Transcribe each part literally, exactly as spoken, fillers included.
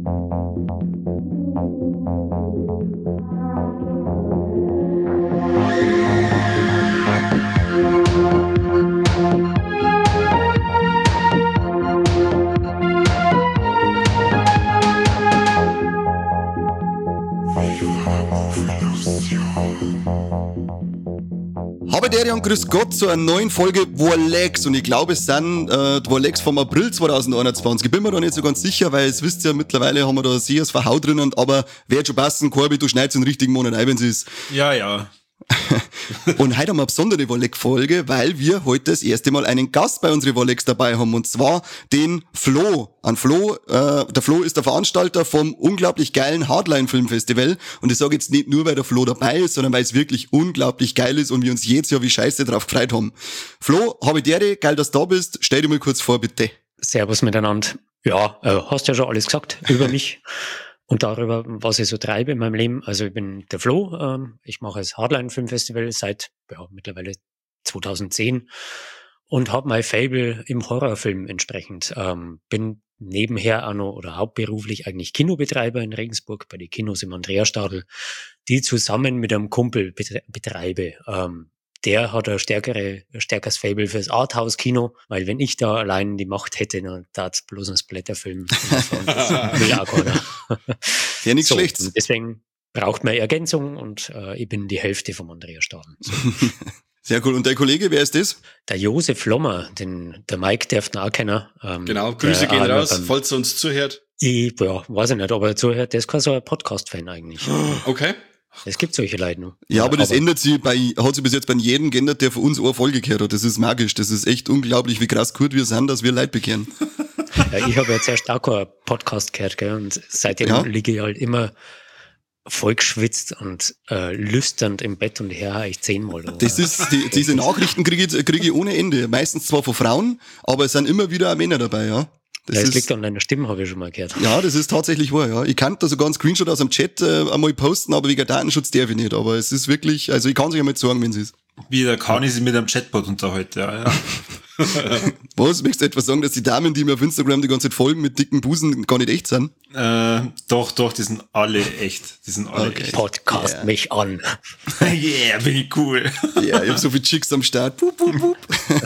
Habe der und grüß Gott zu einer neuen Folge Warlegs und ich glaube es sind äh, die Warlegs vom April zwanzig einundzwanzig. Ich bin mir da nicht so ganz sicher, weil es wisst ihr, mittlerweile haben wir da sehr das Verhau drinnen, aber wird schon passen, Corby, du schneidest den richtigen Monat ein, wenn es ist. Ja, ja. Und heute haben wir eine besondere Warleg-Folge, weil wir heute das erste Mal einen Gast bei unseren Warlegs dabei haben, und zwar den Flo. An Flo, äh, der Flo ist der Veranstalter vom unglaublich geilen Hardline-Filmfestival, und ich sage jetzt nicht nur, weil der Flo dabei ist, sondern weil es wirklich unglaublich geil ist und wir uns jedes Jahr wie scheiße drauf gefreut haben. Flo, habe dir geil, dass du da bist. Stell dir mal kurz vor, bitte. Servus miteinander. Ja, äh, hast ja schon alles gesagt über mich. Und darüber, was ich so treibe in meinem Leben. Also ich bin der Flo, ähm, ich mache das Hardline Filmfestival seit ja, mittlerweile zweitausendzehn und habe mein Fable im Horrorfilm entsprechend. Ähm, bin nebenher auch noch oder hauptberuflich eigentlich Kinobetreiber in Regensburg bei den Kinos im Andreastadel, die zusammen mit einem Kumpel betre- betreibe. Ähm, der hat ein stärkere, ein stärkeres Fable fürs Arthouse-Kino, weil wenn ich da allein die Macht hätte, dann tat's bloß ein Splatterfilm. Das will auch keiner. Ja, nichts so, Schlechtes. Deswegen braucht man Ergänzung und äh, ich bin die Hälfte vom Andreastadel. So. Sehr cool. Und dein Kollege, wer ist das? Der Josef Lommer, den der Mike dürft ihn auch kennen. Ähm, genau, Grüße gehen raus, beim, falls er uns zuhört. Ich, ja, weiß ich nicht, ob er zuhört. Der ist kein so ein Podcast-Fan eigentlich. Okay. Es gibt solche Leute noch. Ja, aber das aber ändert sich bei, hat sich bis jetzt bei jedem geändert, der von uns eine Folge gehört hat. Das ist magisch. Das ist echt unglaublich, wie krass gut wir sind, dass wir Leute bekehren. Ja, ich habe jetzt erst auch keinen Podcast gehört, gell, und seitdem ja. liege ich halt immer voll geschwitzt und äh, lüsternd im Bett und her ich zehnmal. Oder? Das ist, die, diese Nachrichten kriege ich, kriege ich ohne Ende. Meistens zwar von Frauen, aber es sind immer wieder auch Männer dabei, ja. Das, ja, das ist, liegt an deiner Stimme, habe ich schon mal gehört. Ja, das ist tatsächlich wahr, ja. Ich kann da sogar einen Screenshot aus dem Chat äh, einmal posten, aber wegen Datenschutz darf ich nicht. Aber es ist wirklich, also ich kann es euch einmal sagen, wenn es ist. Wie der Kani sich mit einem Chatbot unterhält, ja, ja. Was? Möchtest du etwas sagen, dass die Damen, die mir auf Instagram die ganze Zeit folgen mit dicken Busen, gar nicht echt sind? Äh, doch, doch, die sind alle echt. Die sind alle Okay. echt. Podcast yeah. mich an. Yeah, bin ich cool. Ja, yeah, ich hab so viele Chicks am Start. Pup, pup, pup.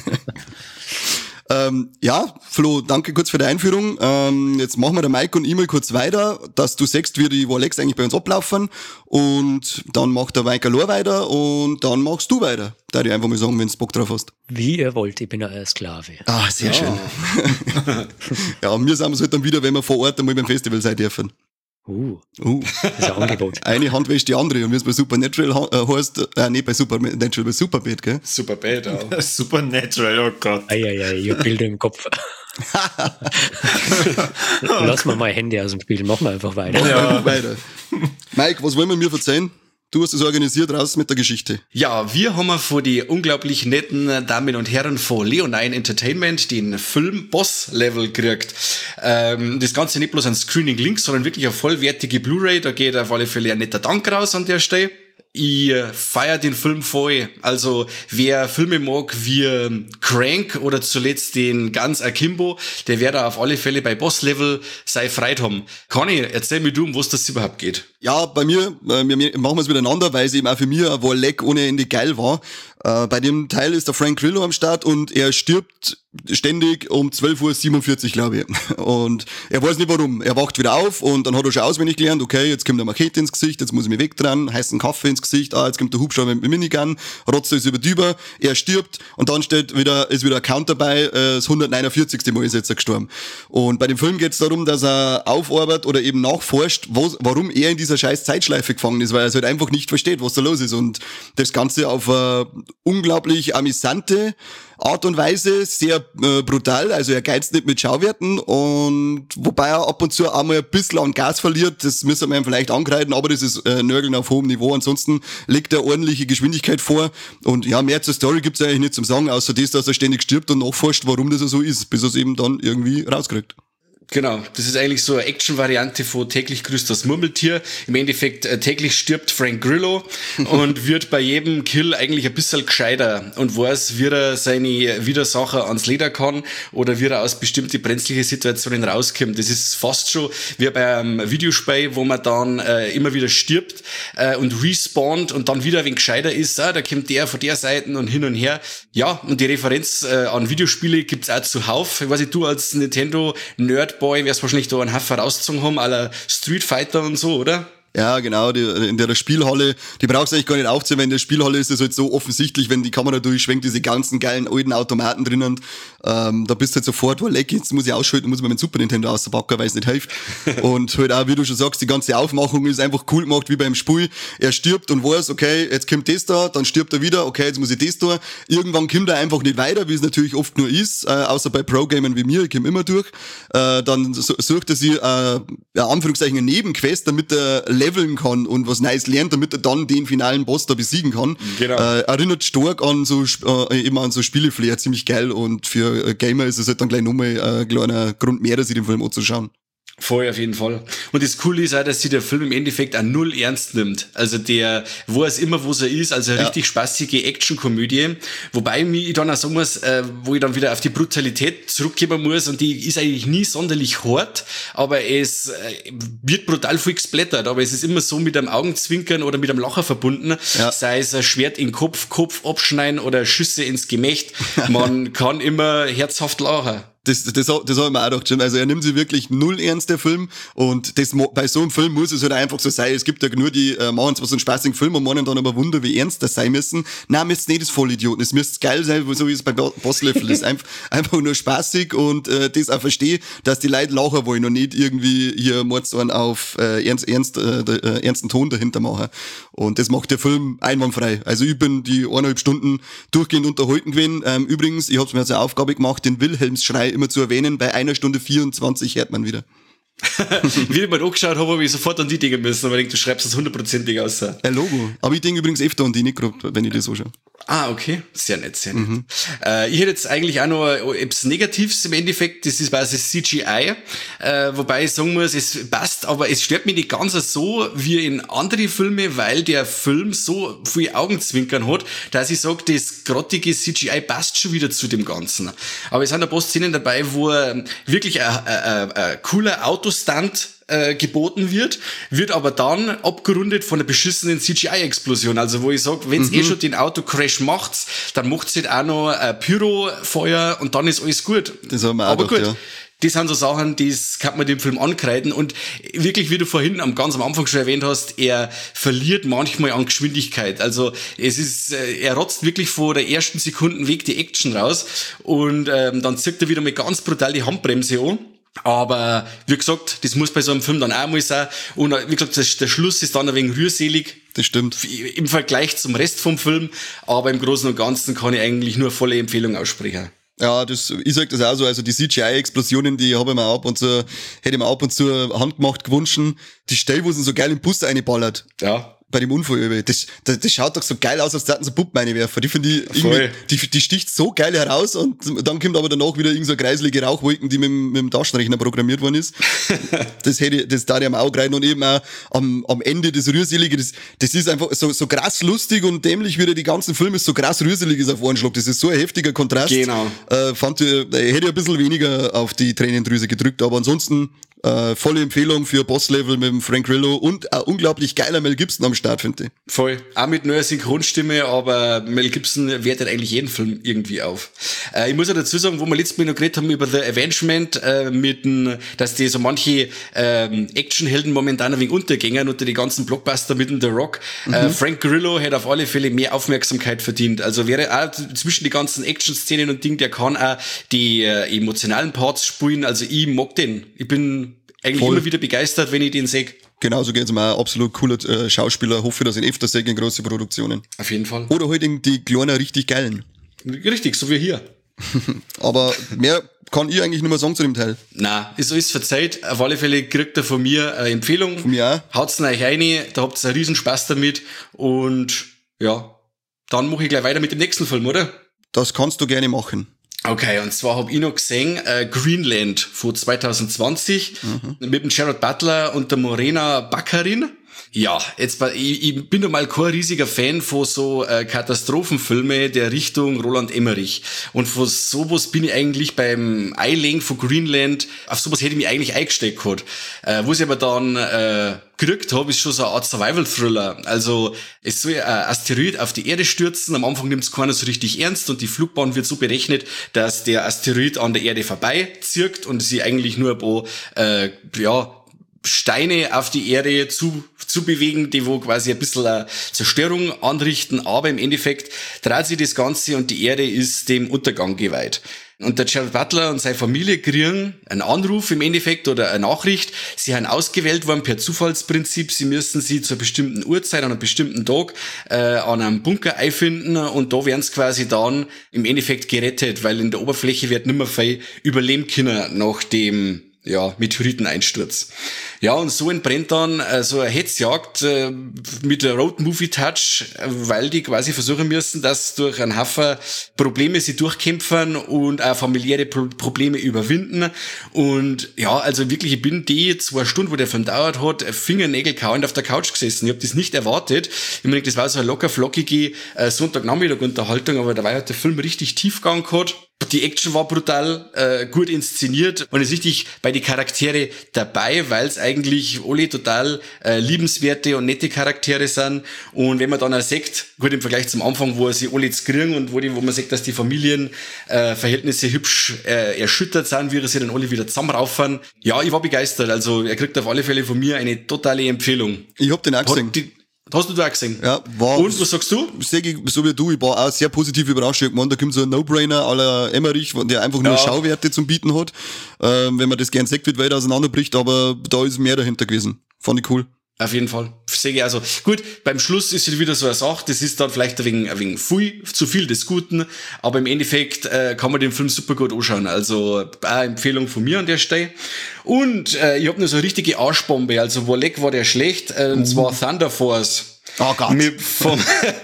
Ähm, ja, Flo, danke kurz für die Einführung. Ähm, jetzt machen wir der Mike und ich mal kurz weiter, dass du sagst, wie die Warlegs eigentlich bei uns ablaufen, und dann macht der Mike allein weiter und dann machst du weiter. Da ich einfach mal sagen, wenn du Bock drauf hast. Wie ihr wollt, ich bin ein Sklave. Ah, sehr Ja. schön. Ja, und wir sind es halt dann wieder, wenn wir vor Ort einmal beim Festival sein dürfen. Uh, Uh. das ist ein Angebot. Eine Hand wäscht die andere, und wie es bei Supernatural ha- äh, heißt, äh, nicht bei Supernatural, bei Superbad, gell? Super bad auch. Supernatural, oh Gott. Eieiei, ich hab Bilder im Kopf. Lass mal mein Handy aus dem Spiel, machen wir einfach weiter. Ja. Weiter. Mike, was wollen wir mir erzählen? Du hast es organisiert, raus mit der Geschichte. Ja, wir haben vor die unglaublich netten Damen und Herren von Leonine Entertainment den Film Boss Level gekriegt. Ähm, das Ganze nicht bloß ein Screening-Link, sondern wirklich eine vollwertige Blu-ray. Da geht auf alle Fälle ein netter Dank raus an der Stelle. Ich feier den Film voll. Also, wer Filme mag wie Crank oder zuletzt den Guns Akimbo, der wird da auf alle Fälle bei Boss Level sei Freude haben. Conny, erzähl mir du, um was das überhaupt geht. Ja, bei mir, äh, wir machen wir es miteinander, weil es eben auch für mich ein Warleg ohne Ende geil war. Äh, bei dem Teil ist der Frank Grillo am Start und er stirbt ständig um zwölf Uhr siebenundvierzig, glaube ich. Und er weiß nicht warum. Er wacht wieder auf und dann hat er schon auswendig gelernt, okay, jetzt kommt der Machete ins Gesicht, jetzt muss ich mich wegdrehen, heißen Kaffee ins Gesicht, ah, jetzt kommt der Hubschrauber mit dem Minigun, rotzt alles über die über, er stirbt und dann steht wieder, ist wieder ein Count dabei, äh, das hundertneunundvierzigste Mal ist jetzt er gestorben. Und bei dem Film geht es darum, dass er aufarbeitet oder eben nachforscht, was, warum er in dieser scheiß Zeitschleife gefangen ist, weil er es halt einfach nicht versteht, was da los ist. Und das Ganze auf eine unglaublich amüsante Art und Weise, sehr äh, brutal, also er geizt nicht mit Schauwerten, und wobei er ab und zu einmal ein bisschen an Gas verliert, das müssen wir ihm vielleicht angreifen, aber das ist äh, Nörgeln auf hohem Niveau, ansonsten legt er ordentliche Geschwindigkeit vor, und ja, mehr zur Story gibt's eigentlich nicht zum Sagen, außer das, dass er ständig stirbt und nachforscht, warum das so ist, bis er es eben dann irgendwie rauskriegt. Genau, das ist eigentlich so eine Action-Variante von täglich grüßt das Murmeltier. Im Endeffekt äh, täglich stirbt Frank Grillo und wird bei jedem Kill eigentlich ein bisschen gescheiter und weiß, wie er seine Widersacher ans Leder kann oder wie er aus bestimmte brenzliche Situationen rauskommt. Das ist fast schon wie bei einem Videospiel, wo man dann äh, immer wieder stirbt äh, und respawnt und dann wieder ein wenig gescheiter ist. Ah, da kommt der von der Seite und hin und her. Ja, und die Referenz äh, an Videospiele gibt's auch zuhauf. Ich weiß nicht, du als Nintendo-Nerd Boy wirst wahrscheinlich da einen Haufen rausgezogen haben, à la Street Fighter und so, oder? Ja, genau, die, in der Spielhalle, die brauchst du eigentlich gar nicht aufziehen, weil in der Spielhalle ist es halt so offensichtlich, wenn die Kamera durchschwenkt, diese ganzen geilen alten Automaten drinnen, ähm, da bist du halt sofort, oh leck, jetzt muss ich ausschalten, muss man mein Super Nintendo auspacken, weil es nicht hilft. Und halt auch, wie du schon sagst, die ganze Aufmachung ist einfach cool gemacht, wie beim Spiel. Er stirbt und weiß, okay, jetzt kommt das da, dann stirbt er wieder, okay, jetzt muss ich das da. Irgendwann kommt er einfach nicht weiter, wie es natürlich oft nur ist, äh, außer bei Pro-Gamern wie mir, ich komme immer durch. Äh, dann sucht er sich, äh, ja, Anführungszeichen, eine Nebenquest, damit er leveln kann und was Neues lernt, damit er dann den finalen Boss da besiegen kann. Genau. Äh, erinnert stark an so äh, eben an so Spieleflair, ziemlich geil, und für äh, Gamer ist es halt dann gleich nochmal ein kleiner Grund mehr, sich den Film anzuschauen. Voll, auf jeden Fall. Und das Coole ist auch, dass sich der Film im Endeffekt auch null ernst nimmt. Also der weiß immer, wo er ist, also eine ja. richtig spaßige Actionkomödie. Wobei ich dann auch sagen muss, äh, wo ich dann wieder auf die Brutalität zurückkommen muss, und die ist eigentlich nie sonderlich hart, aber es äh, wird brutal viel gesplattert, aber es ist immer so mit einem Augenzwinkern oder mit einem Lacher verbunden, ja. sei es ein Schwert in den Kopf, Kopf abschneiden oder Schüsse ins Gemächt. Man kann immer herzhaft lachen. Das, das, das habe ich mir auch gedacht, Jim. Also er nimmt sich wirklich null ernst, der Film. Und das, bei so einem Film muss es halt einfach so sein. Es gibt ja nur die, äh, machen zwar so einen spaßigen Film und meinen dann aber Wunder, wie ernst das sein müssen. Nein, müsst nicht das Vollidioten. Es müsste geil sein, so wie es bei Boss Level ist. Einfach, einfach nur spaßig und äh, das auch verstehe, dass die Leute lachen wollen und nicht irgendwie hier Mordsorn auf äh, ernst, ernst, äh, äh, ernsten Ton dahinter machen. Und das macht der Film einwandfrei. Also ich bin die eineinhalb Stunden durchgehend unterhalten gewesen. Ähm, übrigens, ich habe mir als Aufgabe gemacht, den Wilhelmsschrei immer zu erwähnen, bei einer Stunde vierundzwanzig hört man wieder. Wie ich mal angeschaut habe, habe ich sofort an die denken müssen, aber ich denke, du schreibst das hundertprozentig aus. Ein Logo. Aber ich denke übrigens öfter an die, nicht gerade, wenn ich das so schaue. Ah, okay. Sehr nett, sehr nett. Mhm. Äh, ich hätte jetzt eigentlich auch noch etwas Negatives im Endeffekt, das ist quasi C G I, äh, wobei ich sagen muss, es passt, aber es stört mich nicht ganz so wie in andere Filme, weil der Film so viel Augenzwinkern hat, dass ich sage, das grottige C G I passt schon wieder zu dem Ganzen. Aber es sind ein paar Szenen dabei, wo wirklich ein, ein, ein cooler Autostunt äh, geboten wird, wird aber dann abgerundet von einer beschissenen C G I-Explosion. Also wo ich sage, wenn es mhm. eh schon den Autocrash macht, dann macht es halt auch noch ein Pyrofeuer und dann ist alles gut. Das haben wir auch aber gedacht, gut. Ja. Das sind so Sachen, das kann man dem Film ankreiden, und wirklich, wie du vorhin am ganz am Anfang schon erwähnt hast, er verliert manchmal an Geschwindigkeit. Also es ist, er rotzt wirklich vor der ersten Sekunden weg die Action raus, und ähm, dann zieht er wieder mal ganz brutal die Handbremse an. Aber wie gesagt, das muss bei so einem Film dann auch mal sein. Und wie gesagt, der Schluss ist dann ein wenig rührselig. Das stimmt. Im Vergleich zum Rest vom Film. Aber im Großen und Ganzen kann ich eigentlich nur volle Empfehlung aussprechen. Ja, das, ich sag das auch so, also die C G I-Explosionen, die habe ich mir ab und zu, hätte ich mir ab und zu handgemacht gewünscht. Die Stelle, wo sie so geil im Bus reinballert. Ja. Bei dem Unfall, das, das, das schaut doch so geil aus, als hätten sie Puppen reinwerfen. Die finde ich, irgendwie, die, die sticht so geil heraus, und dann kommt aber danach wieder irgend so eine kreiselige Rauchwolken, die mit, mit dem Taschenrechner programmiert worden ist. Das hätte, das da ich am Auge rein, und eben auch am, am Ende das Rührselige, das, das ist einfach so, so krass lustig und dämlich, wie der die ganzen Filme so krass rührselig ist auf einen Schlag. Das ist so ein heftiger Kontrast. Genau. Äh, fand ich, äh, hätte ich ein bisschen weniger auf die Tränendrüse gedrückt, aber ansonsten, Äh, volle Empfehlung für Boss-Level mit dem Frank Grillo und ein unglaublich geiler Mel Gibson am Start, finde ich. Voll. Auch mit neuer Synchronstimme, aber Mel Gibson wertet eigentlich jeden Film irgendwie auf. Äh, ich muss ja dazu sagen, wo wir letztes Mal noch geredet haben über The Avengement, äh, mit dem, dass die so manche ähm, Actionhelden momentan ein wenig untergängen unter die ganzen Blockbuster mit dem The Rock. Mhm. Äh, Frank Grillo hätte auf alle Fälle mehr Aufmerksamkeit verdient. Also wäre auch zwischen die ganzen Action-Szenen und Ding, der kann auch die äh, emotionalen Parts spielen. Also ich mag den. Ich bin eigentlich Voll. immer wieder begeistert, wenn ich den sehe. Genauso geht's mir auch. Absolut cooler äh, Schauspieler. Hoffe, dass ich ihn öfter sehe in große Produktionen. Auf jeden Fall. Oder halt in die kleinen, richtig geilen. Richtig, so wie hier. Aber mehr kann ich eigentlich nicht mehr sagen zu dem Teil. Na, ist alles verzeiht. Auf alle Fälle kriegt er von mir eine Empfehlung. Von mir auch. Haut's euch rein, da habt ihr einen riesen Spaß damit. Und ja, dann mache ich gleich weiter mit dem nächsten Film, oder? Das kannst du gerne machen. Okay, und zwar habe ich noch gesehen, äh, Greenland von zwanzig zwanzig mhm. mit dem Gerard Butler und der Morena Baccarin. Ja, jetzt ich, ich bin doch mal kein riesiger Fan von so äh, Katastrophenfilme der Richtung Roland Emmerich. Und von sowas bin ich eigentlich beim Eiling von Greenland, auf sowas hätte ich mich eigentlich eingesteckt gehabt. Äh, wo ich aber dann äh, gekriegt habe, ist schon so eine Art Survival-Thriller. Also es soll ein Asteroid auf die Erde stürzen, am Anfang nimmt es keiner so richtig ernst und die Flugbahn wird so berechnet, dass der Asteroid an der Erde vorbeizirkt und sie eigentlich nur ein paar, äh, ja, Steine auf die Erde zu, zu bewegen, die wo quasi ein bisschen eine Zerstörung anrichten, aber im Endeffekt dreht sich das Ganze und die Erde ist dem Untergang geweiht. Und der Gerard Butler und seine Familie kriegen einen Anruf im Endeffekt oder eine Nachricht. Sie haben ausgewählt worden per Zufallsprinzip. Sie müssen sie zur bestimmten Uhrzeit, an einem bestimmten Tag, äh, an einem Bunker einfinden und da werden sie quasi dann im Endeffekt gerettet, weil in der Oberfläche wird nimmer viel überleben können nach dem ja, Meteoriteneinsturz. Ja, und so entbrennt dann äh, so eine Hetzjagd äh, mit der Road-Movie-Touch, äh, weil die quasi versuchen müssen, dass durch einen Haufen Probleme sie durchkämpfen und auch familiäre Pro- Probleme überwinden. Und ja, also wirklich, ich bin die zwei Stunden, wo der Film dauert hat, Fingernägel kauend auf der Couch gesessen. Ich habe das nicht erwartet. Ich meine, das war so eine locker flockige äh, Sonntagnachmittag-Unterhaltung, aber dabei hat der Film richtig Tiefgang gehabt. Die Action war brutal, äh, gut inszeniert und ist richtig bei die Charaktere dabei, weil es eigentlich alle total äh, liebenswerte und nette Charaktere sind. Und wenn man dann auch sieht, gut im Vergleich zum Anfang, wo sie alle jetzt kriegen und wo, die, wo man sieht, dass die Familienverhältnisse äh, hübsch äh, erschüttert sind, wie sie dann alle wieder zusammenraufen. Ja, ich war begeistert. Also er kriegt auf alle Fälle von mir eine totale Empfehlung. Ich hab den auch gesehen. Die, Hast du da auch gesehen? Ja, war. Und was sagst du? Sag ich, so wie du, ich war auch sehr positiv überrascht. Ich hab gemeint, da kommt so ein No-Brainer à la Emmerich, der einfach nur Ja. Schauwerte zum Bieten hat. Ähm, wenn man das gern sagt, wird weiter auseinanderbricht, aber da ist mehr dahinter gewesen. Fand ich cool. Auf jeden Fall. Sehe ich also. Gut, beim Schluss ist es wieder so eine Sache, das ist dann vielleicht ein wenig, ein wenig viel, zu viel des Guten, aber im Endeffekt äh, kann man den Film super gut anschauen. Also eine Empfehlung von mir an der Stelle. Und äh, ich habe nur so eine richtige Arschbombe, also Wolek war der schlecht, äh, und zwar Thunder Force. Oh Gott. Mit vom,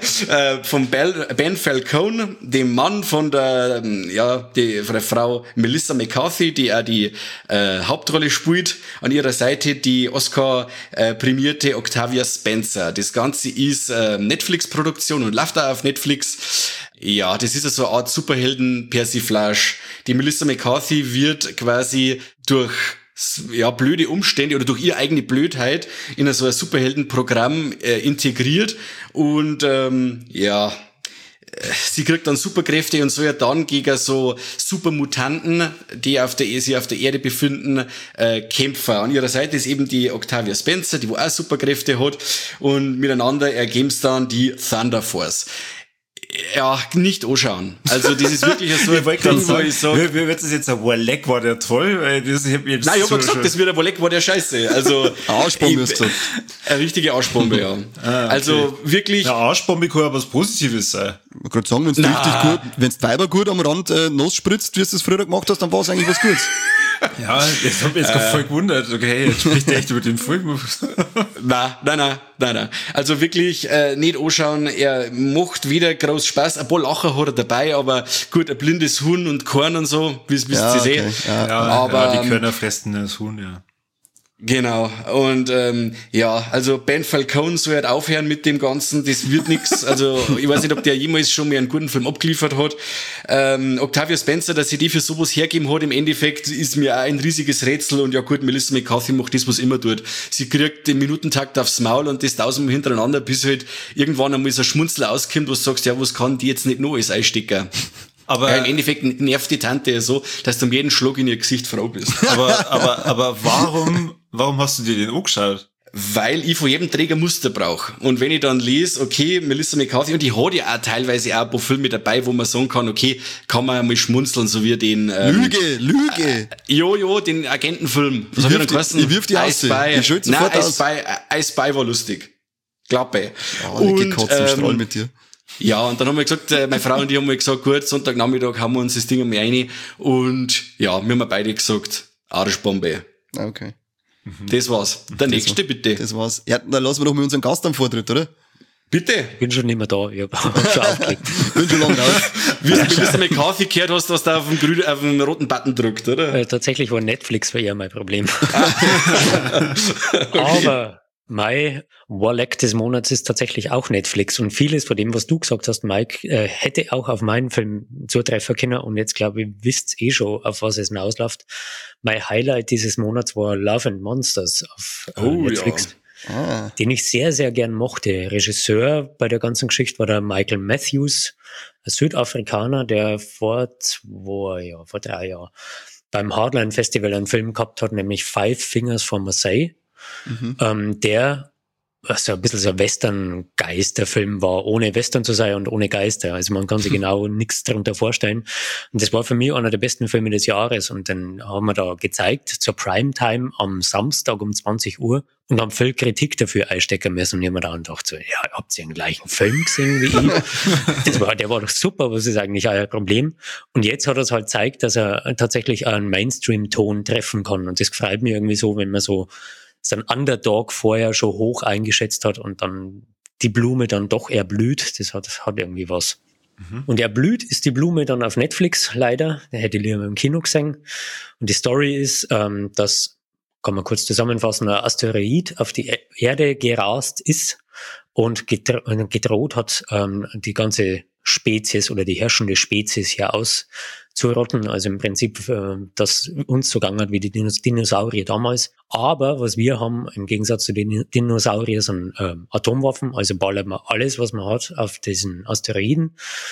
äh, vom Bel, Ben Falcone, dem Mann von der, ja, die, von der Frau Melissa McCarthy, die auch die äh, Hauptrolle spielt. An ihrer Seite die Oscar-prämierte äh, Octavia Spencer. Das Ganze ist äh, Netflix-Produktion und läuft auch auf Netflix. Ja, das ist ja so eine Art Superhelden-Persiflage. Die Melissa McCarthy wird quasi durch ja, blöde Umstände oder durch ihre eigene Blödheit in so ein Superheldenprogramm äh, integriert und ähm, ja, sie kriegt dann Superkräfte und soll ja dann gegen so Supermutanten, die auf der, sich auf der Erde befinden, äh, kämpfen. An ihrer Seite ist eben die Octavia Spencer, die wo auch Superkräfte hat und miteinander ergeben es dann die Thunder Force. Ja, nicht anschauen. Also das ist wirklich so ein Ding, wo ich sage... Wie wird das jetzt ein Wolek, war der toll? Weil das, ich hab jetzt Nein, ich hab so ja gesagt, das wird ein Wolek, war der Scheiße. Also... Arschbombe ist gesagt. Eine richtige Arschbombe, ja. Ah, okay. Also wirklich... Eine Arschbombe kann ja was Positives sein. Ich wollte gerade sagen, wenn du Na. richtig gut, wenn du Weiber gut am Rand äh, nass spritzt, wie du das früher gemacht hast, dann war es eigentlich was Gutes. Ja, das hat mich jetzt äh, voll gewundert. Okay, jetzt spricht er echt über den Film. Nein, nein, nein, nein, nein. Also wirklich äh, nicht anschauen. Er macht wieder groß Spaß. Ein paar Lacher hat er dabei, aber gut, ein blindes Huhn und Korn und so, wie es Ja, Sie okay. sehen. Ja. Ja, Aber, ja, die Körner fressen das Huhn, ja. Genau. Und ähm, ja, also Ben Falcone soll halt aufhören mit dem Ganzen. Das wird nix. Also ich weiß nicht, ob der jemals schon mal einen guten Film abgeliefert hat. Ähm, Octavia Spencer, dass sie die für sowas hergeben hat, im Endeffekt ist mir auch ein riesiges Rätsel. Und ja gut, Melissa McCarthy macht das, was immer tut. Sie kriegt den Minutentakt aufs Maul und das tausendmal hintereinander, bis halt irgendwann einmal so ein Schmunzel auskommt, wo du sagst, ja, was kann die jetzt nicht noch als Einstecker? Aber, Ja, im Endeffekt nervt die Tante ja so, dass du um jeden Schlag in ihr Gesicht froh bist. aber, aber, aber warum, warum hast du dir den angeschaut? Weil ich von jedem Träger Muster brauche. Und wenn ich dann lese, okay, Melissa McCarthy, und die hat ja auch teilweise auch ein paar Filme dabei, wo man sagen kann, okay, kann man mal schmunzeln, so wie den... Ähm, Lüge, Lüge. Jo, jo, den Agentenfilm. Was Ich hat wirf er die- geheißen? ich wirf die I aus, Spy. ich schütz Nein, sofort I aus. Spy, I Spy war lustig. Klappe. Oh, ich geh kotzen im Strahl mit dir. Ja, und dann haben wir gesagt, äh, meine Frau und ich haben mal gesagt, gut, Sonntagnachmittag haben wir uns das Ding einmal rein. Und ja, wir haben beide gesagt, Arschbombe. Ah, okay. Das war's. Der nächste bitte. Das war's. Ja, dann lassen wir doch mal unseren Gast am Vortritt, oder? Bitte? Ich bin schon nicht mehr da, ich habe schon aufgelegt. Bin schon lange raus. Wie du mit Kaffee gehört hast, dass du auf den, grünen, auf den roten Button drückt, oder? Äh, tatsächlich war Netflix für eher mein Problem. Okay. Aber mein Warleck des Monats ist tatsächlich auch Netflix. Und vieles von dem, was du gesagt hast, Mike, äh, hätte auch auf meinen Film zutreffen können. Und jetzt, glaube ich, wisst eh schon, auf was es hinausläuft. Mein Highlight dieses Monats war Love and Monsters auf äh, Oh, Netflix. ja. Ah. Den ich sehr, sehr gern mochte. Regisseur bei der ganzen Geschichte war der Michael Matthews, ein Südafrikaner, der vor zwei Jahren, vor drei Jahren beim Hardline Festival einen Film gehabt hat, nämlich Five Fingers for Marseille, Mhm. ähm, der also ein bisschen so ein Western-Geist der Film war, ohne Western zu sein und ohne Geister. Also man kann sich genau nichts darunter vorstellen. Und das war für mich einer der besten Filme des Jahres. Und dann haben wir da gezeigt, zur Primetime am Samstag um zwanzig Uhr und haben viel Kritik dafür einstecken müssen. Und ich habe mir da gedacht, so, ja, habt ihr den gleichen Film gesehen wie ich? Das war, der war doch super, was ist eigentlich euer Problem? Und jetzt hat er es halt gezeigt, dass er tatsächlich einen Mainstream-Ton treffen kann. Und das freut mich irgendwie so, wenn man so sein Underdog vorher schon hoch eingeschätzt hat und dann die Blume dann doch erblüht. Das hat, hat irgendwie was. Mhm. Und erblüht ist die Blume dann auf Netflix, leider. Der hätte ich lieber im Kino gesehen. Und die Story ist, ähm, dass, kann man kurz zusammenfassen, ein Asteroid auf die Erde gerast ist und gedro- gedroht hat, ähm, die ganze Spezies oder die herrschende Spezies hier auszurotten. Also im Prinzip, äh, das uns so gegangen hat wie die Dinos- Dinosaurier damals. Aber was wir haben, im Gegensatz zu den Dinosauriern, sind äh, Atomwaffen. Also ballert man alles, was man hat, auf diesen Asteroiden.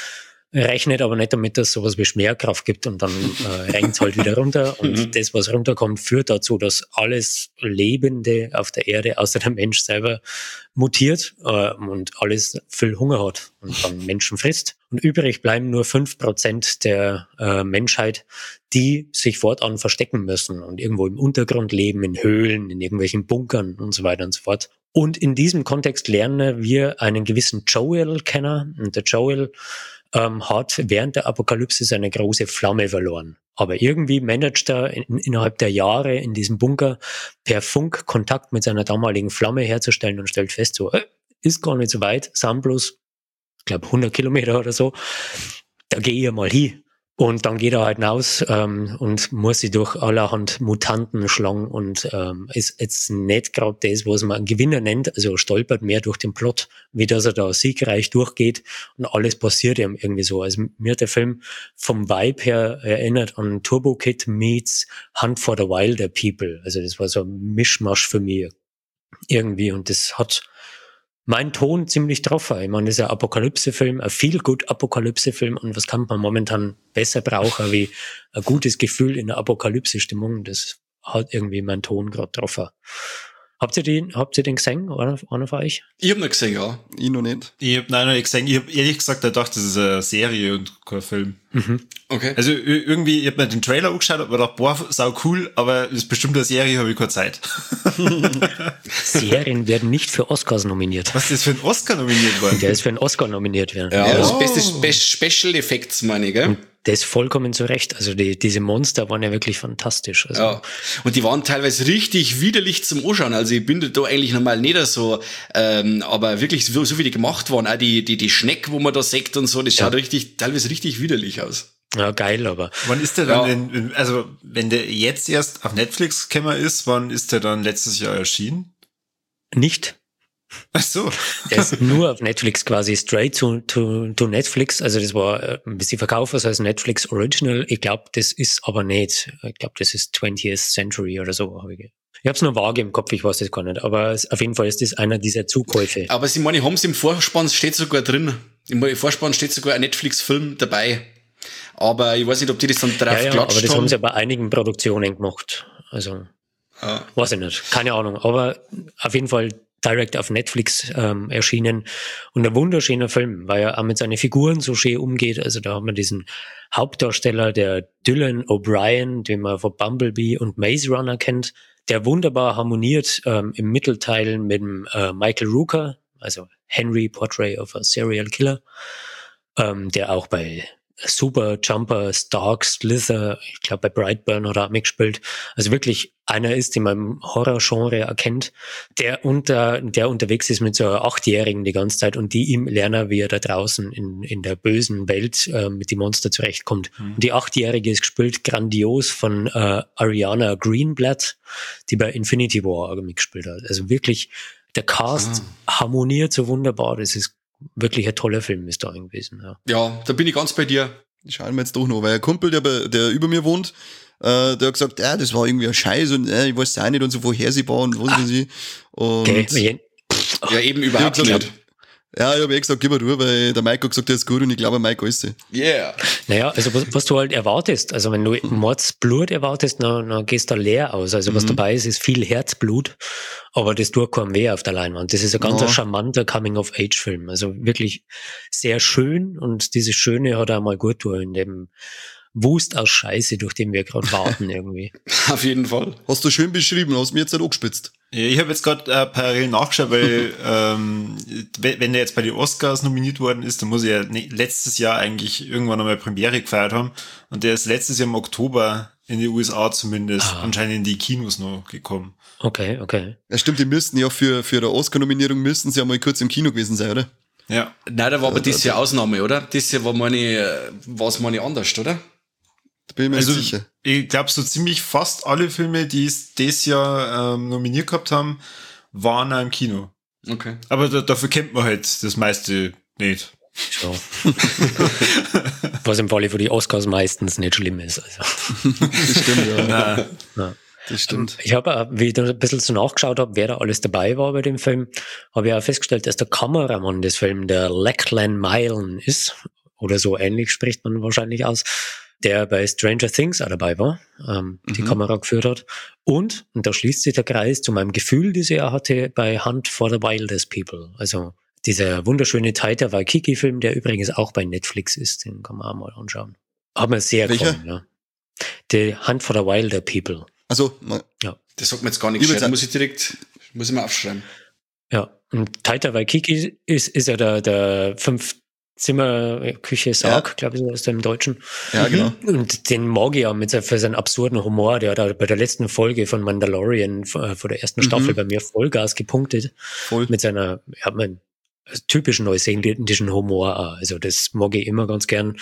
Rechnet aber nicht damit, dass es sowas wie Schwerkraft gibt und dann äh, renkt es halt wieder runter. Und das, was runterkommt, führt dazu, dass alles Lebende auf der Erde, außer der Mensch selber, mutiert äh, und alles viel Hunger hat und dann Menschen frisst. Und übrig bleiben nur fünf Prozent der äh, Menschheit, die sich fortan verstecken müssen und irgendwo im Untergrund leben, in Höhlen, in irgendwelchen Bunkern und so weiter und so fort. Und in diesem Kontext lernen wir einen gewissen Joel kennen. Und der Joel ähm, hat während der Apokalypse seine große Flamme verloren. Aber irgendwie managt er in, innerhalb der Jahre in diesem Bunker per Funk Kontakt mit seiner damaligen Flamme herzustellen und stellt fest, so, äh, ist gar nicht so weit, sind bloß, ich glaube, hundert Kilometer oder so. Da gehe ich mal hin. Und dann geht er halt raus ähm, und muss sich durch allerhand Mutanten schlagen und ähm, ist jetzt nicht gerade das, was man einen Gewinner nennt, also stolpert mehr durch den Plot, wie dass er da siegreich durchgeht und alles passiert ihm irgendwie so. Also mir hat der Film vom Vibe her erinnert an Turbo Kid meets Hunt for the Wilder People. Also das war so ein Mischmasch für mich irgendwie und das hat mein Ton ziemlich getroffen. Ich meine, das ist ein Apokalypse-Film, ein Feel-Good-Apokalypse-Film und was kann man momentan besser brauchen wie ein gutes Gefühl in der Apokalypse-Stimmung. Das hat irgendwie mein Ton gerade getroffen. Habt ihr den, habt ihr den gesehen, einer, einer von euch? Ich hab ihn gesehen, ja. Ich noch nicht. Ich hab, nein, noch nicht gesehen. Ich hab ehrlich gesagt gedacht, das ist eine Serie und kein Film. Mhm. Okay. Also irgendwie, ich hab mir den Trailer angeschaut, hab mir gedacht, boah, sau cool, aber das ist bestimmt eine Serie, habe ich keine Zeit. Serien werden nicht für Oscars nominiert. Was ist das für ein Oscar nominiert worden? Der ist für einen Oscar nominiert werden. Ja, Ja. das beste Spe Special Effects, meine ich, gell? Das vollkommen zu Recht. Also die, diese Monster waren ja wirklich fantastisch. Also Ja, und die waren teilweise richtig widerlich zum Anschauen. Also ich bin da eigentlich normal nicht so, ähm, aber wirklich so, so wie die gemacht waren, auch die, die, die Schneck, wo man da sägt und so, das schaut Ja. richtig, teilweise richtig widerlich aus. ja, geil, aber Wann ist der dann, Ja. in, in, also wenn der jetzt erst auf Netflix gekommen ist, wann ist der dann letztes Jahr erschienen? nicht. Ach so. Der ist nur auf Netflix quasi straight to, to, to Netflix. Also das war äh, ein bisschen verkauft als Netflix Original. Ich glaube, das ist aber nicht. Ich glaube, das ist twentieth Century oder so. Hab ich ich habe es nur vage im Kopf, ich weiß das gar nicht. Aber es, auf jeden Fall ist das einer dieser Zukäufe. Aber sie meine, haben es im Vorspann, steht sogar drin. Im Vorspann steht sogar ein Netflix-Film dabei. Aber ich weiß nicht, ob die das dann drauf Ja, ja, geklatscht aber das haben. haben sie ja bei einigen Produktionen gemacht. Also, Ja. weiß ich nicht. Keine Ahnung. Aber auf jeden Fall direkt auf Netflix ähm, erschienen. Und ein wunderschöner Film, weil er auch mit seinen Figuren so schön umgeht. Also da haben wir diesen Hauptdarsteller, der Dylan O'Brien, den man von Bumblebee und Maze Runner kennt, der wunderbar harmoniert ähm, im Mittelteil mit dem äh, Michael Rooker, also Henry, Portrait of a Serial Killer, ähm, der auch bei super Jumper, Stark, Slither, ich glaube bei Brightburn hat er auch mitgespielt. Also wirklich einer ist, den man im Horror-Genre erkennt, der unter, der unterwegs ist mit so einer Achtjährigen die ganze Zeit und die ihm lernen, wie er da draußen in, in der bösen Welt äh, mit den Monster zurechtkommt. Mhm. Und die Achtjährige ist gespielt grandios von äh, Ariana Greenblatt, die bei Infinity War mitgespielt hat. Also wirklich, der Cast ah. harmoniert so wunderbar, das ist wirklich ein toller Film ist da gewesen. Ja. ja, da bin ich ganz bei dir. Schauen wir jetzt doch noch, weil ein Kumpel, der, der über mir wohnt, äh, der hat gesagt, ja, das war irgendwie ein Scheiß und äh, ich weiß auch nicht und so vorhersehbar und was weiß ich. Und okay. Ja, eben überhaupt gesagt, nicht. Ja, ich habe eh gesagt, gib mal durch, weil der Mike hat gesagt, der ist gut und ich glaube, Mike ist sie. Yeah. Naja, also was, was du halt erwartest, also wenn du Mordsblut erwartest, dann, dann gehst du da leer aus. Also was mhm. dabei ist, ist viel Herzblut, aber das tut keinem weh auf der Leinwand. Das ist ein ganz ja. charmanter Coming-of-Age-Film. Also wirklich sehr schön und dieses Schöne hat auch mal gut tun in dem Wust aus Scheiße, durch den wir gerade warten irgendwie. Auf jeden Fall. Hast du schön beschrieben, hast mir jetzt nicht angespitzt. Ja, ich habe jetzt gerade äh, parallel nachgeschaut, weil ähm, wenn der jetzt bei den Oscars nominiert worden ist, dann muss er ja ne, letztes Jahr eigentlich irgendwann einmal Premiere gefeiert haben. Und der ist letztes Jahr im Oktober in die U S A zumindest ah. anscheinend in die Kinos noch gekommen. Okay, okay. Ja stimmt, die müssten ja für, für eine Oscar-Nominierung müssten sie ja mal kurz im Kino gewesen sein, oder? Ja. Nein, da war aber dieses Jahr Ausnahme, oder? Dieses Jahr war meine, war's meine anders, oder? Da bin ich mir also, nicht sicher. Ich glaube, so ziemlich fast alle Filme, die es dieses Jahr ähm, nominiert gehabt haben, waren auch im Kino. Okay. Aber da, dafür kennt man halt das meiste nicht. So. Was im Falle für die Oscars meistens nicht schlimm ist. Also. Das stimmt, ja. Nein. Ja. Das stimmt. Ich habe, wie ich da ein bisschen so nachgeschaut habe, wer da alles dabei war bei dem Film, habe ich auch festgestellt, dass der Kameramann des Films der Lachlan Mylan ist. Oder so ähnlich spricht man wahrscheinlich aus. Der bei Stranger Things auch dabei war, ähm, die mhm. Kamera geführt hat. Und, und da schließt sich der Kreis zu meinem Gefühl, das er hatte bei Hunt for the Wildest People. Also dieser wunderschöne Taika Waititi-Film, der übrigens auch bei Netflix ist, den kann man auch mal anschauen. Hat mir sehr Welcher? gefallen, ja. The Hunt for the Wilder People. Also, ja. Das sagt mir jetzt gar nichts. Da muss ich direkt, muss ich mal aufschreiben. Ja, und Taika Waititi ist, ist ja der, der fünf Zimmer, Küche, Sarg, ja. glaube ich, so ist der im Deutschen. Ja, genau. Und den mag ich ja mit für seinen absurden Humor. Der hat da bei der letzten Folge von Mandalorian, vor der ersten Staffel, mhm. bei mir Vollgas gepunktet. Voll. Mit seiner, ja, mein, typischen neuseeländischen Humor auch. Also das mag ich immer ganz gern.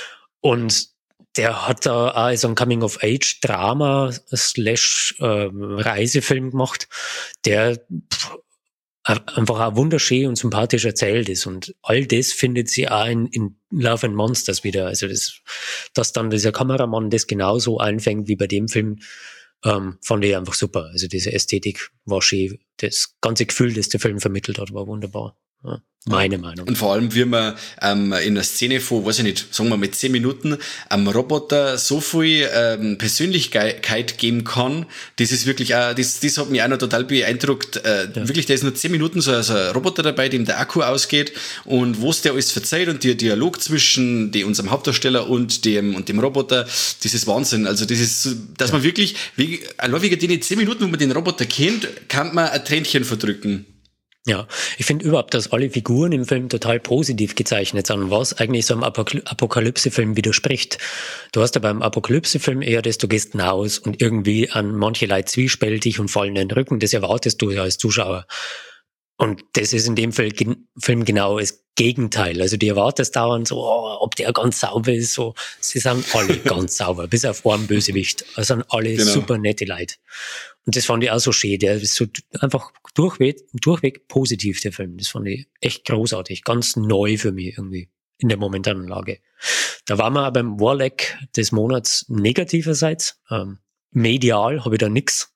Und der hat da auch so ein Coming-of-Age-Drama slash ähm, Reisefilm gemacht, der pff, einfach auch wunderschön und sympathisch erzählt ist. Und all das findet sie auch in, in Love and Monsters wieder. Also das, dass dann dieser Kameramann das genauso einfängt wie bei dem Film, ähm, fand ich einfach super. Also diese Ästhetik war schön. Das ganze Gefühl, das der Film vermittelt hat, war wunderbar. Ja, meine Meinung. Und vor allem, wie man ähm, in einer Szene von, weiß ich nicht, sagen wir mit zehn Minuten am Roboter so viel ähm, Persönlichkeit geben kann, das ist wirklich auch, das, das hat mich auch noch total beeindruckt. Äh, ja. Wirklich, da ist nur zehn Minuten so also ein Roboter dabei, dem der Akku ausgeht und wo es der alles verzeiht und der Dialog zwischen die, unserem Hauptdarsteller und dem und dem Roboter, das ist Wahnsinn. Also das ist, dass man wirklich, wie, allein wegen den zehn Minuten, wo man den Roboter kennt, kann man ein Tränchen verdrücken. Ja, ich finde überhaupt, dass alle Figuren im Film total positiv gezeichnet sind, was eigentlich so einem Apokalypse-Film widerspricht. Du hast ja beim Apokalypse-Film eher das, du gehst hinaus und irgendwie an manche Leute zwiespältig und fallen in den Rücken, das erwartest du ja als Zuschauer. Und das ist in dem Film genau das Gegenteil. Also die erwartest dauernd so, oh, ob der ganz sauber ist, so. Sie sind alle ganz sauber, bis auf einen Bösewicht. Also sind alle genau. super nette Leute. Und das fand ich auch so schön. Der ist so einfach durchweg, durchweg positiv, der Film. Das fand ich echt großartig. Ganz neu für mich irgendwie in der momentanen Lage. Da waren wir aber beim Warleck des Monats negativerseits. Ähm, medial habe ich da nix.